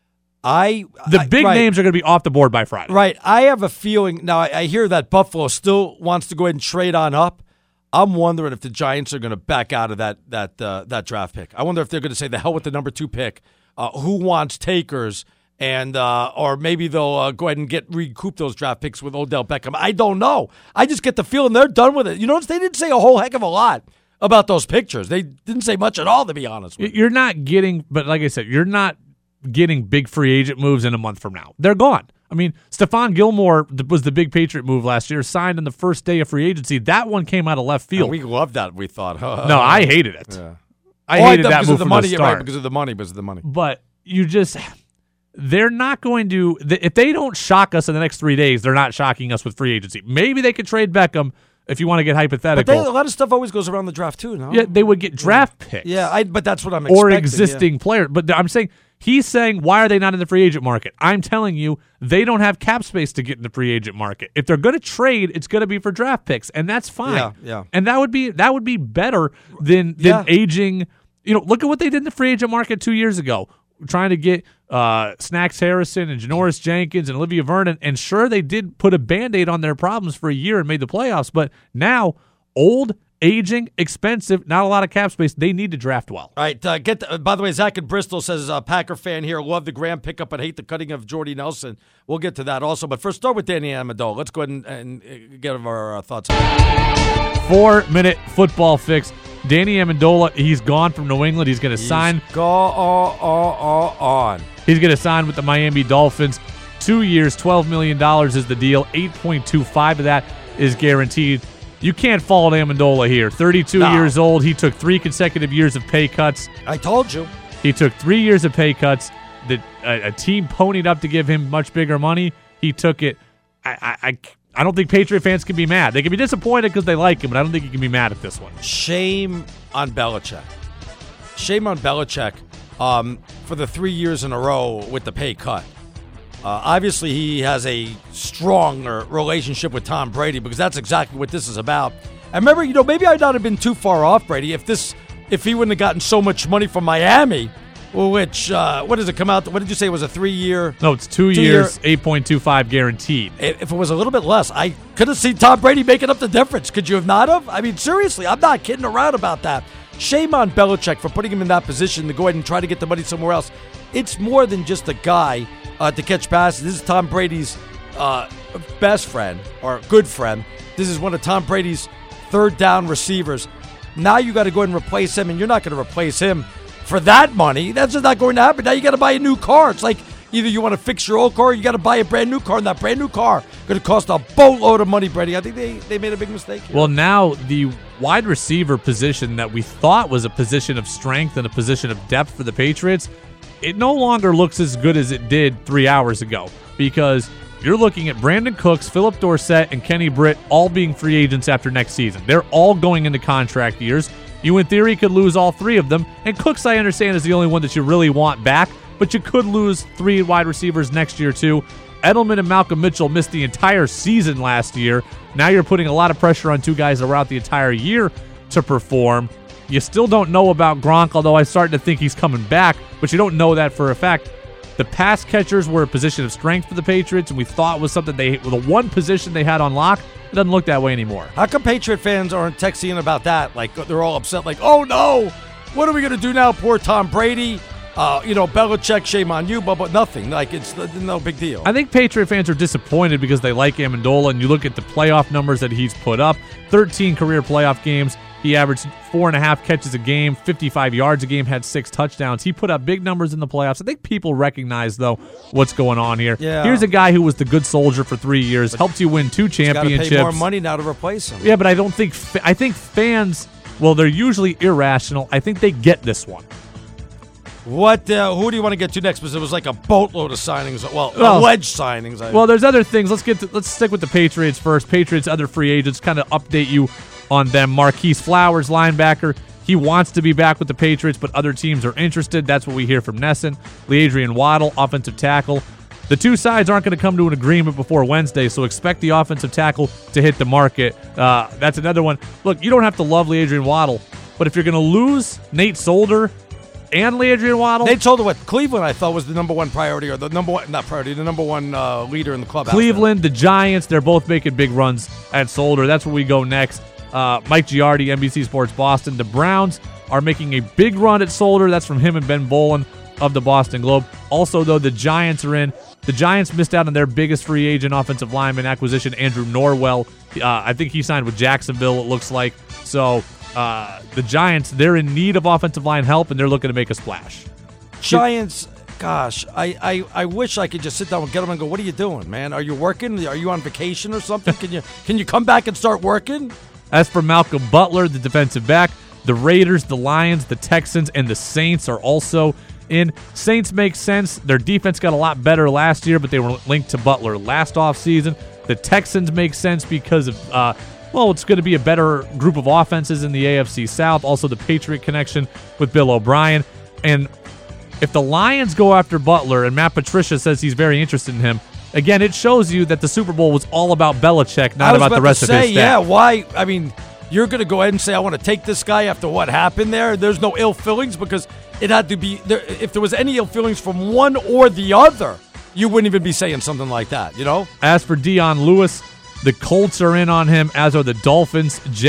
I the I, big right, names are going to be off the board by Friday. Right. I have a feeling now. I, I hear that Buffalo still wants to go ahead and trade on up. I'm wondering if the Giants are going to back out of that that uh, that draft pick. I wonder if they're going to say the hell with the number two pick. Uh, who wants takers? And uh, or maybe they'll uh, go ahead and get recoup those draft picks with Odell Beckham. I don't know. I just get the feeling they're done with it. You notice they didn't say a whole heck of a lot about those pictures. They didn't say much at all, to be honest with you. You're not getting, but like I said, you're not getting big free agent moves in a month from now. They're gone. I mean, Stephon Gilmore was the big Patriot move last year, signed on the first day of free agency. That one came out of left field. And we loved that, we thought. No, I hated it. Yeah. I oh, hated I that because move of the from money, the start. right? Because of the money, because of the money. But you just, they're not going to, if they don't shock us in the next three days, they're not shocking us with free agency. Maybe they could trade Beckham if you want to get hypothetical. But they, a lot of stuff always goes around the draft too, no? Yeah, they would get draft picks. Yeah, I, but that's what I'm expecting. Or existing yeah. players. But I'm saying, he's saying, why are they not in the free agent market? I'm telling you, they don't have cap space to get in the free agent market. If they're going to trade, it's going to be for draft picks, and that's fine. Yeah, yeah. And that would be that would be better than than Yeah. aging. You know, look at what they did in the free agent market two years ago, trying to get uh, Snacks Harrison and Janoris Jenkins and Olivia Vernon. And sure, they did put a Band-Aid on their problems for a year and made the playoffs, but now old aging, expensive, not a lot of cap space. They need to draft well. All right. Uh, get. The, uh, by the way, Zach in Bristol says, uh, Packer fan here, love the Graham pickup but hate the cutting of Jordy Nelson. We'll get to that also. But first, start with Danny Amendola. Let's go ahead and, and get our uh, thoughts. Four-minute football fix. Danny Amendola, he's gone from New England. He's going to sign. Go on. He's going to sign with the Miami Dolphins. Two years, twelve million dollars is the deal. eight point two five of that is guaranteed. You can't fault Amendola here. thirty-two No. years old. He took three consecutive years of pay cuts. I told you. He took three years of pay cuts. The, a, a team ponied up to give him much bigger money. He took it. I, I, I, I don't think Patriot fans can be mad. They can be disappointed because they like him, but I don't think you can be mad at this one. Shame on Belichick. Shame on Belichick um, for the three years in a row with the pay cut. Uh, obviously, he has a stronger relationship with Tom Brady because that's exactly what this is about. And remember, you know, maybe I'd not have been too far off, Brady, if this, if he wouldn't have gotten so much money from Miami, which, uh, what does it come out to? What did you say it was a three-year? No, it's two, two years, year, eight point two five guaranteed. If it was a little bit less, I could have seen Tom Brady making up the difference. Could you have not have? I mean, seriously, I'm not kidding around about that. Shame on Belichick for putting him in that position to go ahead and try to get the money somewhere else. It's more than just a guy uh, to catch passes. This is Tom Brady's uh, best friend or good friend. This is one of Tom Brady's third down receivers. Now you got to go ahead and replace him, and you're not going to replace him for that money. That's just not going to happen. Now you got to buy a new car. It's like either you want to fix your old car or you got to buy a brand new car, and that brand new car going to cost a boatload of money, Brady. I think they, they made a big mistake here. Well, now the wide receiver position that we thought was a position of strength and a position of depth for the Patriots, it no longer looks as good as it did three hours ago because you're looking at Brandon Cooks, Philip Dorsett, and Kenny Britt all being free agents after next season. They're all going into contract years. You, in theory, could lose all three of them. And Cooks, I understand, is the only one that you really want back, but you could lose three wide receivers next year, too. Edelman and Malcolm Mitchell missed the entire season last year. Now you're putting a lot of pressure on two guys that were out the entire year to perform. You still don't know about Gronk, although I'm starting to think he's coming back, but you don't know that for a fact. The pass catchers were a position of strength for the Patriots, and we thought was something they, the one position they had on lock. It doesn't look that way anymore. How come Patriot fans aren't texting about that? Like, they're all upset, like, oh, no, what are we going to do now? Poor Tom Brady. Uh, you know, Belichick, shame on you, but, but nothing. Like, it's no big deal. I think Patriot fans are disappointed because they like Amendola, and you look at the playoff numbers that he's put up. thirteen career playoff games. He averaged four and a half catches a game, fifty-five yards a game, had six touchdowns. He put up big numbers in the playoffs. I think people recognize, though, what's going on here. Yeah. Here's a guy who was the good soldier for three years, helped you win two championships. He's got to pay more money now to replace him. Yeah, but I don't think – I think fans, well, they're usually irrational. I think they get this one. What? Uh, who do you want to get to next? Because it was like a boatload of signings. Well, well alleged signings. I well, there's other things. Let's get to, let's stick with the Patriots first. Patriots, other free agents, kind of update you on them. Marquise Flowers, linebacker. He wants to be back with the Patriots, but other teams are interested. That's what we hear from Nesson. LeAdrian Waddle, offensive tackle. The two sides aren't going to come to an agreement before Wednesday, so expect the offensive tackle to hit the market. Uh, that's another one. Look, you don't have to love LeAdrian Waddle, but if you're going to lose Nate Solder and LeAdrian Waddle. Nate Solder, what Cleveland I thought was the number one priority, or the number one, not priority, the number one uh, leader in the clubhouse. Cleveland, the Giants, they're both making big runs at Solder. That's where we go next. Uh, Mike Giardi, N B C Sports Boston. The Browns are making a big run at Solder. That's from him and Ben Bolin of the Boston Globe. Also, though, the Giants are in. The Giants missed out on their biggest free agent offensive lineman acquisition, Andrew Norwell. Uh, I think he signed with Jacksonville, it looks like. So uh, the Giants, they're in need of offensive line help, and they're looking to make a splash. Giants, gosh, I, I, I wish I could just sit down and get them and go, what are you doing, man? Are you working? Are you on vacation or something? Can you can you come back and start working? As for Malcolm Butler, the defensive back, the Raiders, the Lions, the Texans, and the Saints are also in. Saints make sense. Their defense got a lot better last year, but they were linked to Butler last offseason. The Texans make sense because of, uh, well, it's going to be a better group of offenses in the A F C South. Also, the Patriot connection with Bill O'Brien. And if the Lions go after Butler, and Matt Patricia says he's very interested in him, again, it shows you that the Super Bowl was all about Belichick, not about, about the rest to of say, his staff. Yeah, why? I mean, you're going to go ahead and say, I want to take this guy after what happened there. There's no ill feelings because it had to be, there, if there was any ill feelings from one or the other, you wouldn't even be saying something like that, you know? As for Dion Lewis, the Colts are in on him, as are the Dolphins, Jets,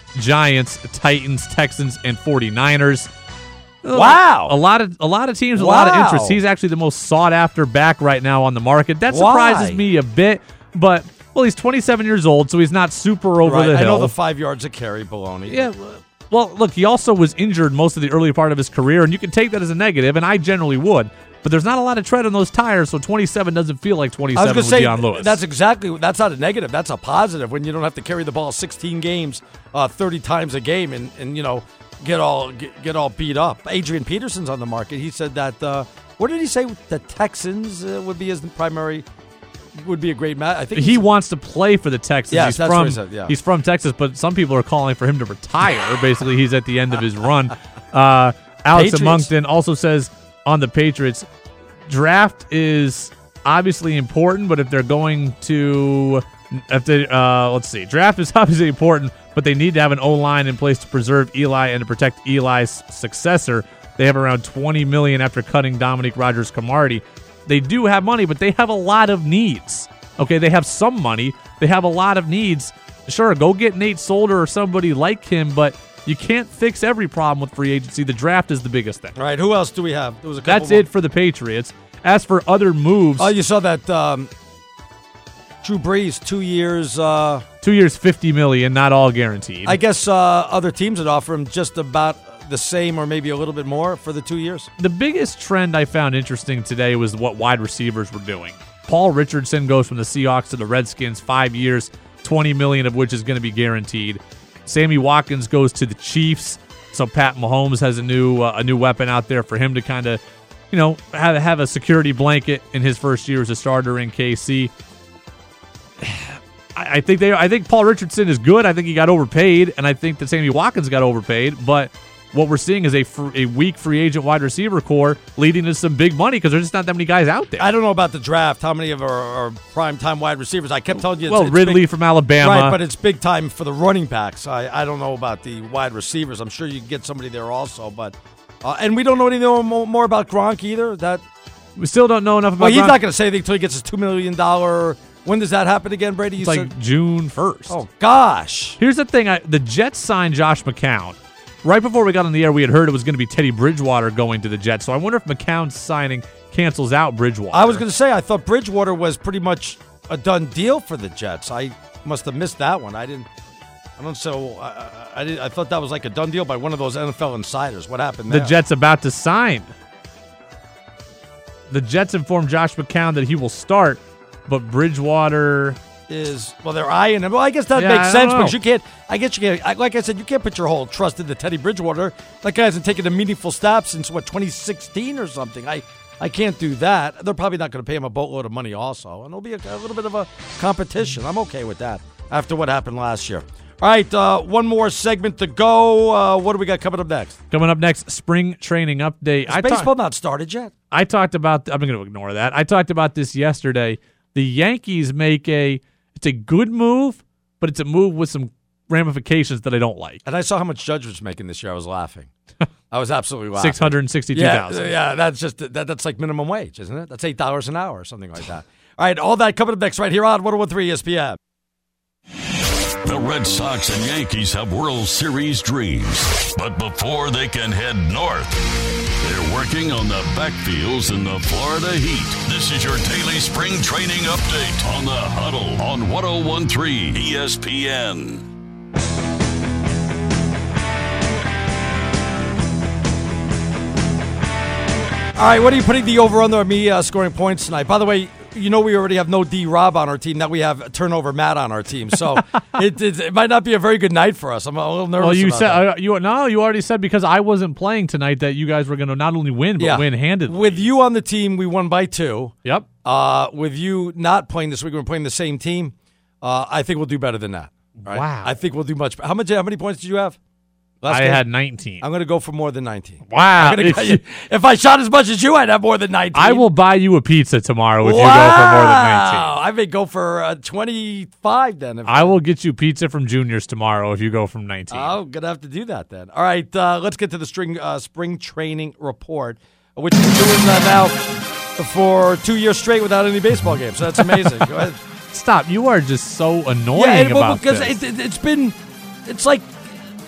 Giants, Titans, Texans, and 49ers. Wow. A lot of a lot of teams, a Wow. lot of interest. He's actually the most sought-after back right now on the market. That surprises Why? me a bit, but, well, he's twenty-seven years old, so he's not super over Right. the I hill. know the five yards of carry baloney. Yeah, well, look, he also was injured most of the early part of his career, and you can take that as a negative, and I generally would. But there's not a lot of tread on those tires, so twenty-seven doesn't feel like I was twenty-seven going with to say, Deion Lewis. that's exactly, that's not a negative. That's a positive when you don't have to carry the ball sixteen games, uh, thirty times a game and, and you know, get all get, get all beat up. Adrian Peterson's on the market. He said that, uh, what did he say? The Texans uh, would be his primary, would be a great match. I think he said- wants to play for the Texans. Yes, he's that's from what he said, yeah. he's from Texas, but some people are calling for him to retire. Basically, he's at the end of his run. Uh, Alex Patriots. Monkton also says on the Patriots, draft is obviously important, but if they're going to, if they, uh, let's see, draft is obviously important, but they need to have an O-line in place to preserve Eli and to protect Eli's successor. They have around twenty million dollars after cutting Dominique Rodgers-Cromartie. They do have money, but they have a lot of needs. Okay, they have some money. They have a lot of needs. Sure, go get Nate Solder or somebody like him, but you can't fix every problem with free agency. The draft is the biggest thing. All right, who else do we have? There was a couple That's more. it for the Patriots. As for other moves, Oh, you saw that um, Drew Brees, two years. Uh, two years, fifty million dollars, not all guaranteed. I guess uh, other teams would offer him just about the same or maybe a little bit more for the two years. The biggest trend I found interesting today was what wide receivers were doing. Paul Richardson goes from the Seahawks to the Redskins, five years, twenty million dollars of which is going to be guaranteed. Sammy Watkins goes to the Chiefs, so Pat Mahomes has a new uh, a new weapon out there for him to kind of, you know, have have a security blanket in his first year as a starter in K C. I, I think they, I think Paul Richardson is good. I think he got overpaid, and I think that Sammy Watkins got overpaid, but what we're seeing is a fr- a weak free agent wide receiver core leading to some big money because there's just not that many guys out there. I don't know about the draft. How many of our, our prime time wide receivers? I kept telling you. It's, well, it's Ridley big, from Alabama, right? But it's big time for the running backs. I, I don't know about the wide receivers. I'm sure you can get somebody there also, but uh, and we don't know anything more, more about Gronk either. That we still don't know enough about. well, he's Gronk. not going to say anything until he gets his two million dollar. When does that happen again, Brady? You It's like said, June first. oh gosh. Here's the thing: I, the Jets signed Josh McCown. Right before we got on the air, we had heard it was going to be Teddy Bridgewater going to the Jets. So I wonder if McCown's signing cancels out Bridgewater. I was going to say I thought Bridgewater was pretty much a done deal for the Jets. I must have missed that one. I didn't. I don't. So I, I, did, I thought that was like a done deal by one of those N F L insiders. What happened there? The Jets about to sign. The Jets informed Josh McCown that he will start, but Bridgewater is well, they're eyeing him. Well, I guess that Yeah, makes I sense don't because know. you can't. I guess you can't. I- Like I said, you can't put your whole trust into Teddy Bridgewater. That guy hasn't taken a meaningful snap since what twenty sixteen or something. I I can't do that. They're probably not going to pay him a boatload of money also, and it'll be a, a little bit of a competition. I'm okay with that after what happened last year. All right, uh, one more segment to go. Uh, what do we got coming up next? coming up next. Spring training update. Is I baseball talk- not started yet? I talked about. I'm going to ignore that. I talked about this yesterday. The Yankees make a. It's a good move, but it's a move with some ramifications that I don't like. And I saw how much Judge was making this year. I was laughing. I was absolutely laughing. Six hundred sixty-two Yeah, thousand. yeah, that's just that, that's like minimum wage, isn't it? That's eight dollars an hour or something like that. All right, all that coming up next right here on one oh one three E S P N. The Red Sox and Yankees have World Series dreams, but before they can head north, they're working on the backfields in the Florida Heat. This is your daily spring training update on the Huddle on one oh one three E S P N. All right, what are you putting the over-under on me uh, scoring points tonight? By the way, you know we already have no D-Rob on our team. Now we have Turnover Matt on our team. So it, it, it might not be a very good night for us. I'm a little nervous Well, you about said that. uh, you no, you already said because I wasn't playing tonight that you guys were going to not only win but Yeah. win handedly. With you on the team, we won by two. Yep. Uh, with you not playing this week, we're playing the same team. Uh, I think we'll do better than that. All right? Wow. I think we'll do much better. How much? How many points did you have? Last I game? had nineteen. I'm going to go for more than nineteen. Wow. I'm gonna If go- you- if I shot as much as you, I'd have more than nineteen. I will buy you a pizza tomorrow if wow. you go for more than nineteen. I may go for uh, twenty-five then. If I will get you pizza from Junior's tomorrow if you go from nineteen. I'm going to have to do that then. All right, uh, let's get to the string, uh, spring training report, which we're doing uh, now for two years straight without any baseball games. So that's amazing. Go ahead. Stop. You are just so annoying Yeah, and, well, about because this. it, it, it's been, it's like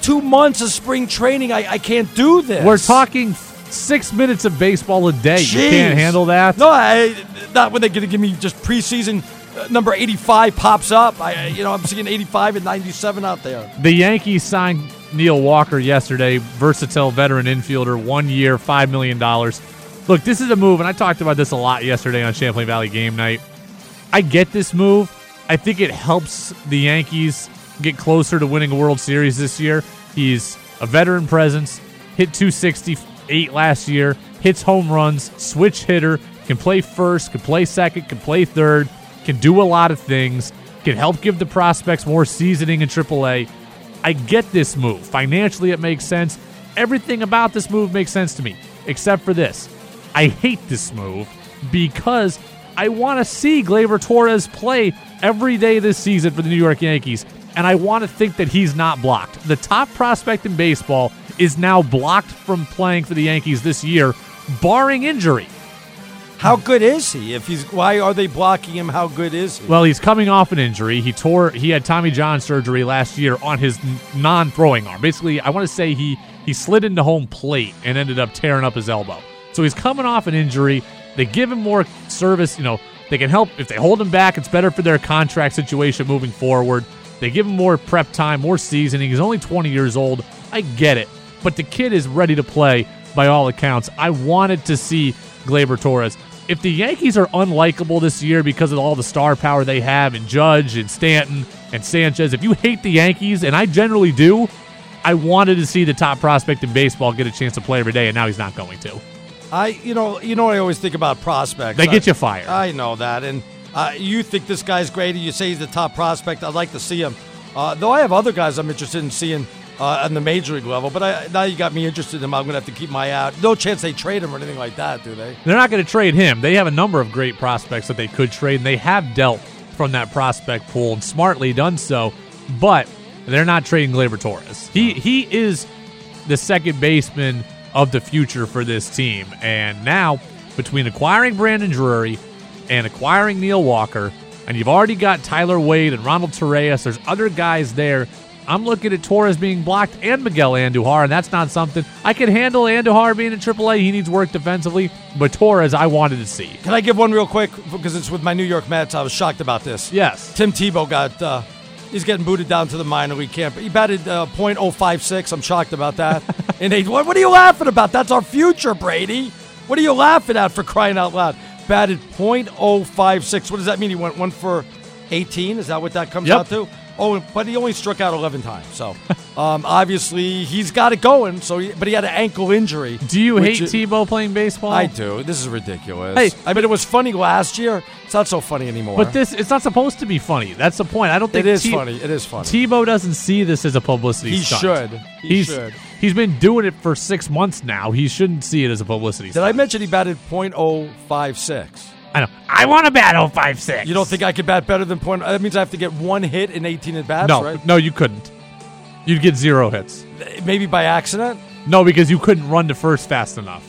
two months of spring training. I, I can't do this. We're talking six minutes of baseball a day. Jeez. You can't handle that? No, I, not when they're going to give me just preseason uh, number eighty-five pops up. I, you know, I'm seeing eighty-five and ninety-seven out there. The Yankees signed Neil Walker yesterday, versatile veteran infielder, one year, five million dollars. Look, this is a move, and I talked about this a lot yesterday on Champlain Valley Game Night. I get this move. I think it helps the Yankees get closer to winning a World Series this year. He's a veteran presence, hit two sixty-eight last year, hits home runs, switch hitter, can play first, can play second, can play third, can do a lot of things, can help give the prospects more seasoning in triple A. I get this move. Financially, it makes sense. Everything about this move makes sense to me, except for this. I hate this move because I want to see Gleyber Torres play every day this season for the New York Yankees, and I want to think that he's not blocked. The top prospect in baseball is now blocked from playing for the Yankees this year, barring injury. How good is he? If he's, why are they blocking him? How good is he? Well, he's coming off an injury. He tore. He had Tommy John surgery last year on his non-throwing arm. Basically, I want to say he he slid into home plate and ended up tearing up his elbow. So he's coming off an injury. They give him more service. You know, they can help if they hold him back. It's better for their contract situation moving forward. They give him more prep time, more seasoning. He's only twenty years old. I get it, but the kid is ready to play by all accounts. I wanted to see Gleyber Torres. If the Yankees are unlikable this year because of all the star power they have in Judge and Stanton and Sanchez, if you hate the Yankees, and I generally do, I wanted to see the top prospect in baseball get a chance to play every day, and now he's not going to. I, you know, you know what I always think about prospects. They get I, you fired. I know that, and uh, you think this guy's great, and you say he's the top prospect. I'd like to see him. Uh, though I have other guys I'm interested in seeing uh, on the major league level, but I, now you got me interested in him. I'm going to have to keep my eye out. No chance they trade him or anything like that, do they? They're not going to trade him. They have a number of great prospects that they could trade, and they have dealt from that prospect pool and smartly done so, but they're not trading Gleyber Torres. He he is the second baseman of the future for this team, and now between acquiring Brandon Drury and acquiring Neil Walker, and you've already got Tyler Wade and Ronald Torreyes, there's other guys there. I'm looking at Torres being blocked and Miguel Andujar, and that's not something I can handle. Andujar being in triple A, he needs work defensively, but Torres I wanted to see. Can I give one real quick, because it's with my New York Mets? I was shocked about this. Yes. Tim Tebow got, uh, he's getting booted down to the minor league camp. He batted uh, point oh five six. I'm shocked about that. And they, what, what are you laughing about? That's our future, Brady. What are you laughing at, for crying out loud? Batted point oh five six. What does that mean? He went one for eighteen? Is that what that comes Yep. out to? Oh, but he only struck out eleven times. So, um, obviously, he's got it going. So, he, But he had an ankle injury. Do you hate which- Tebow playing baseball? I do. This is ridiculous. Hey, I mean, it was funny last year. It's not so funny anymore. But this, it's not supposed to be funny. That's the point. I don't think It is T- funny. It is funny. Tebow doesn't see this as a publicity He stunt. should. He he's, should. He's been doing it for six months now. He shouldn't see it as a publicity Did stunt. I mention he batted point oh five six? I know. I want to bat oh five six. You don't think I could bat better than point? That means I have to get one hit in eighteen at bats, No, right? no, you couldn't. You'd get zero hits. Maybe by accident. No, because you couldn't run to first fast enough.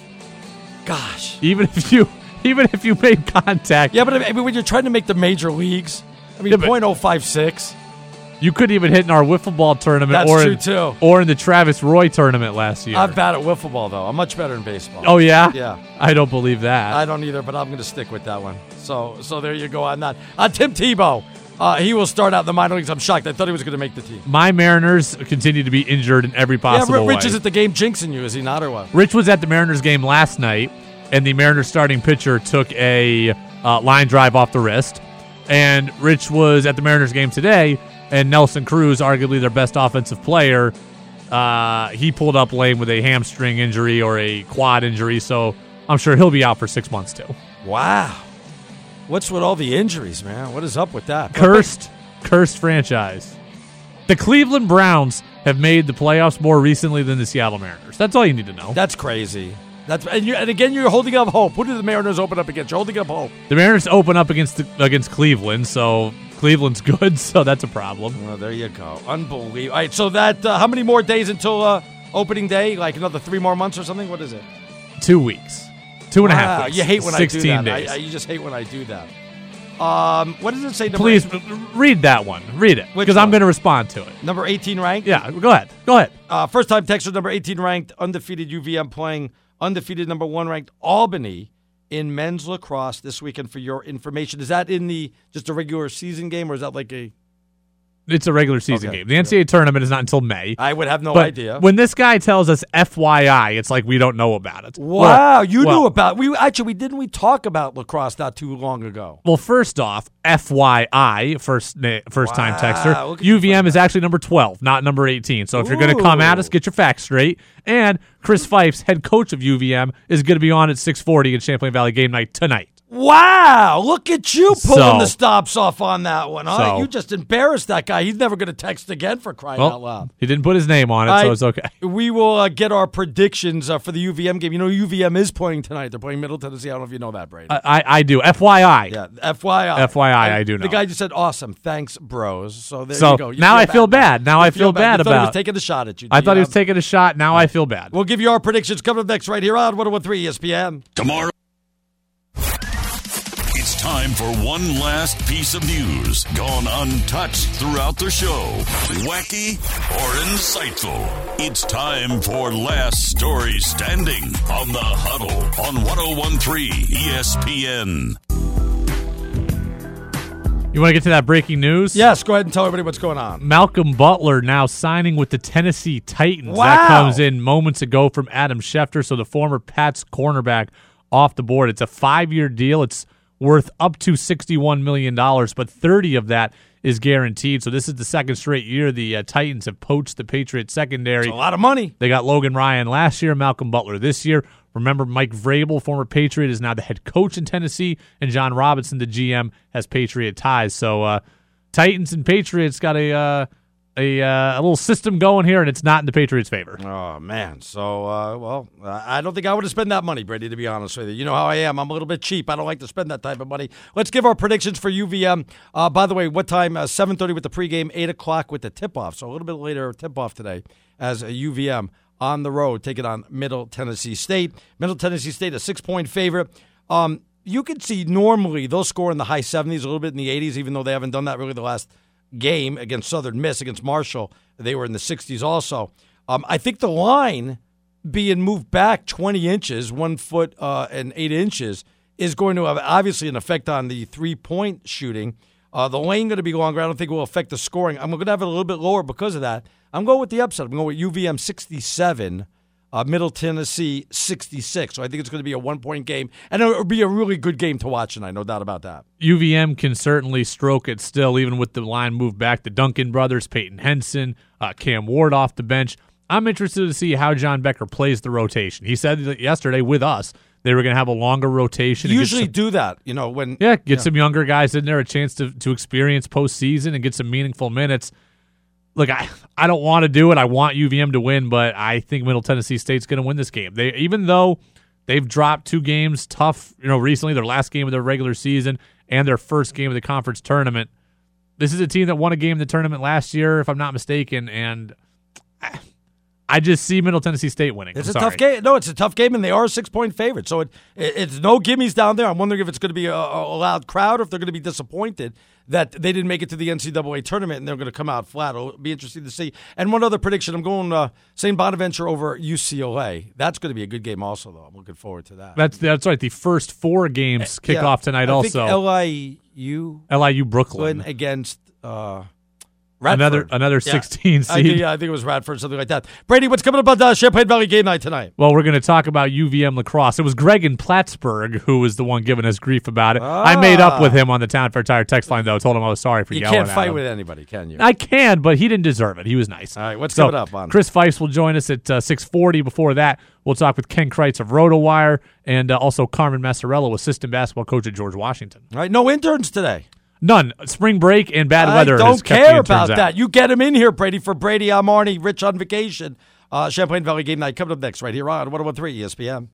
Gosh. Even if you, even if you made contact, Yeah, but I mean, when you're trying to make the major leagues, I mean, Yeah, but- point oh five six. you couldn't even hit in our wiffle ball tournament, That's or true, in, too. or in the Travis Roy tournament last year. I'm bad at wiffle ball, though. I'm much better in baseball. oh yeah, Yeah. I don't believe that. I don't either, but I'm going to stick with that one. So, so there you go on that. Uh, Tim Tebow, uh, he will start out in the minor leagues. I'm shocked. I thought he was going to make the team. My Mariners continue to be injured in every possible yeah, Rich way. is at the game jinxing you, is he not, or what? Rich was at the Mariners game last night, and the Mariners starting pitcher took a uh, line drive off the wrist. And Rich was at the Mariners game today, and Nelson Cruz, arguably their best offensive player, uh, he pulled up lame with a hamstring injury or a quad injury, so I'm sure he'll be out for six months too. Wow. What's with all the injuries, man? What is up with that? Cursed, cursed franchise. The Cleveland Browns have made the playoffs more recently than the Seattle Mariners. That's all you need to know. That's crazy. That's and, you, and again, you're holding up hope. Who did the Mariners open up against? You're holding up hope. The Mariners open up against the, against Cleveland, so Cleveland's good, so that's a problem. Well, there you go. Unbelievable. All right, so that uh, how many more days until uh, opening day? Like another three more months or something? What is it? Two weeks. Two and a half Wow, weeks. you hate when I do sixteen that. days. I, I, you just hate when I do that. Um, what does it say? Number Please eight- read that one. Read it Which because I'm one? going to respond to it. number eighteen ranked? Yeah, go ahead. Go ahead. Uh, first time texter number eighteen ranked, undefeated U V M playing undefeated number one ranked Albany in men's lacrosse this weekend for your information. Is that in the just a regular season game or is that like a It's a regular season Okay. game. The N C double A tournament is not until May. I would have no but idea. When this guy tells us F Y I, it's like we don't know about it. Wow, Well- you well- knew about we actually we didn't we talk about lacrosse not too long ago. Well, first off, F Y I, first na- first time Wow, texter, look at you U V M find is actually number twelve, not number eighteen. So if you're going to come at us, Ooh. get your facts straight. And Chris Fifes, head coach of U V M, is going to be on at six forty at Champlain Valley Game Night tonight. Wow, look at you pulling So- the stops off on that one. Huh? So- You just embarrassed that guy. He's never going to text again for crying out Well, loud. he didn't put his name on it, I- so it's okay. We will uh, get our predictions uh, for the U V M game. You know, U V M is playing tonight. They're playing Middle Tennessee. I don't know if you know that, Brady. I, I, I do. F Y I. yeah, F Y I. F Y I, And I do The know. guy just said, awesome. Thanks, bros. So there So you go. You now I feel bad. Now You I feel bad You thought he was about- taking a shot at you. I did thought you he was not? taking a shot. Now I feel bad. We'll give you our predictions coming up next right here on one oh one three E S P N. Tomorrow. It's time for one last piece of news gone untouched throughout the show. Wacky or insightful? It's time for Last Story Standing on the Huddle on one oh one three E S P N. You want to get to that breaking news? Yes, go ahead and tell everybody what's going on. Malcolm Butler now signing with the Tennessee Titans. Wow. That comes in moments ago from Adam Schefter, so the former Pats cornerback off the board. It's a five-year deal. It's worth up to sixty-one million dollars, but thirty of that is guaranteed. So this is the second straight year the uh, Titans have poached the Patriots secondary. It's a lot of money. They got Logan Ryan last year, Malcolm Butler this year. Remember, Mike Vrabel, former Patriot, is now the head coach in Tennessee, and John Robinson, the G M, has Patriot ties. So uh, Titans and Patriots got a uh, a, uh, a little system going here, and it's not in the Patriots' favor. Oh, man. So, uh, well, uh, I don't think I would have spent that money, Brady, to be honest with you. You know how I am. I'm a little bit cheap. I don't like to spend that type of money. Let's give our predictions for U V M. Uh, by the way, what time? Uh, seven thirty with the pregame, eight o'clock with the tip-off. So a little bit later tip-off today as a U V M on the road, taking on Middle Tennessee State. Middle Tennessee State, a six-point favorite. Um, you could see normally they'll score in the high seventies, a little bit in the eighties, even though they haven't done that really the last game against Southern Miss, against Marshall. They were in the sixties also. Um, I think the line being moved back twenty inches, one foot uh, and eight inches, is going to have obviously an effect on the three-point shooting. Uh, the lane going to be longer. I don't think it will affect the scoring. I'm going to have it a little bit lower because of that. I'm going with the upset. I'm going with U V M sixty-seven, uh, Middle Tennessee sixty-six. So I think it's going to be a one-point game, and it'll be a really good game to watch tonight, no doubt about that. U V M can certainly stroke it still, even with the line moved back. The Duncan brothers, Peyton Henson, uh, Cam Ward off the bench. I'm interested to see how John Becker plays the rotation. He said that yesterday with us they were going to have a longer rotation. and get Usually some- do that, you know, when Yeah, get some younger guys in there a chance to, to experience postseason and get some meaningful minutes. Look, I, I don't want to do it. I want U V M to win, but I think Middle Tennessee State's going to win this game. They even though they've dropped two games tough, you know, recently, their last game of their regular season and their first game of the conference tournament. This is a team that won a game in the tournament last year, if I'm not mistaken, and I, I just see Middle Tennessee State winning. It's I'm a sorry. tough game. No, it's a tough game, and they are a six-point favorite. So it, it, it's no gimmies down there. I'm wondering if it's going to be a, a loud crowd or if they're going to be disappointed that they didn't make it to the N C double A tournament and they're going to come out flat. It'll be interesting to see. And one other prediction, I'm going uh, Saint Bonaventure over U C L A. That's going to be a good game also, though. I'm looking forward to that. That's that's right. The first four games kick Yeah, off tonight. I also, think L I U L I U Brooklyn. against uh, Radford. Another another Yeah. sixteen I think, seed. yeah, I think it was Radford, something like that. Brady, what's coming up on uh, Champlain Valley game night tonight? Well, we're going to talk about U V M lacrosse. It was Greg in Plattsburgh who was the one giving us grief about it. I made up with him on the Town Fair Tire text line, though. Told him I was sorry for You yelling can't at fight him. with anybody, can you? I can, but he didn't deserve it. He was nice. All right, what's So, coming up on? Chris Fifes will join us at uh, six forty. Before that, we'll talk with Ken Kreitz of RotoWire and uh, also Carmen Massarello, assistant basketball coach at George Washington. All right, no interns today. None. Spring break and bad I weather. has don't kept the care interns about out. that. You get him in here, Brady. For Brady, I'm Arnie, Rich on vacation. Uh, Champlain Valley game night coming up next right here on one oh one three E S P N.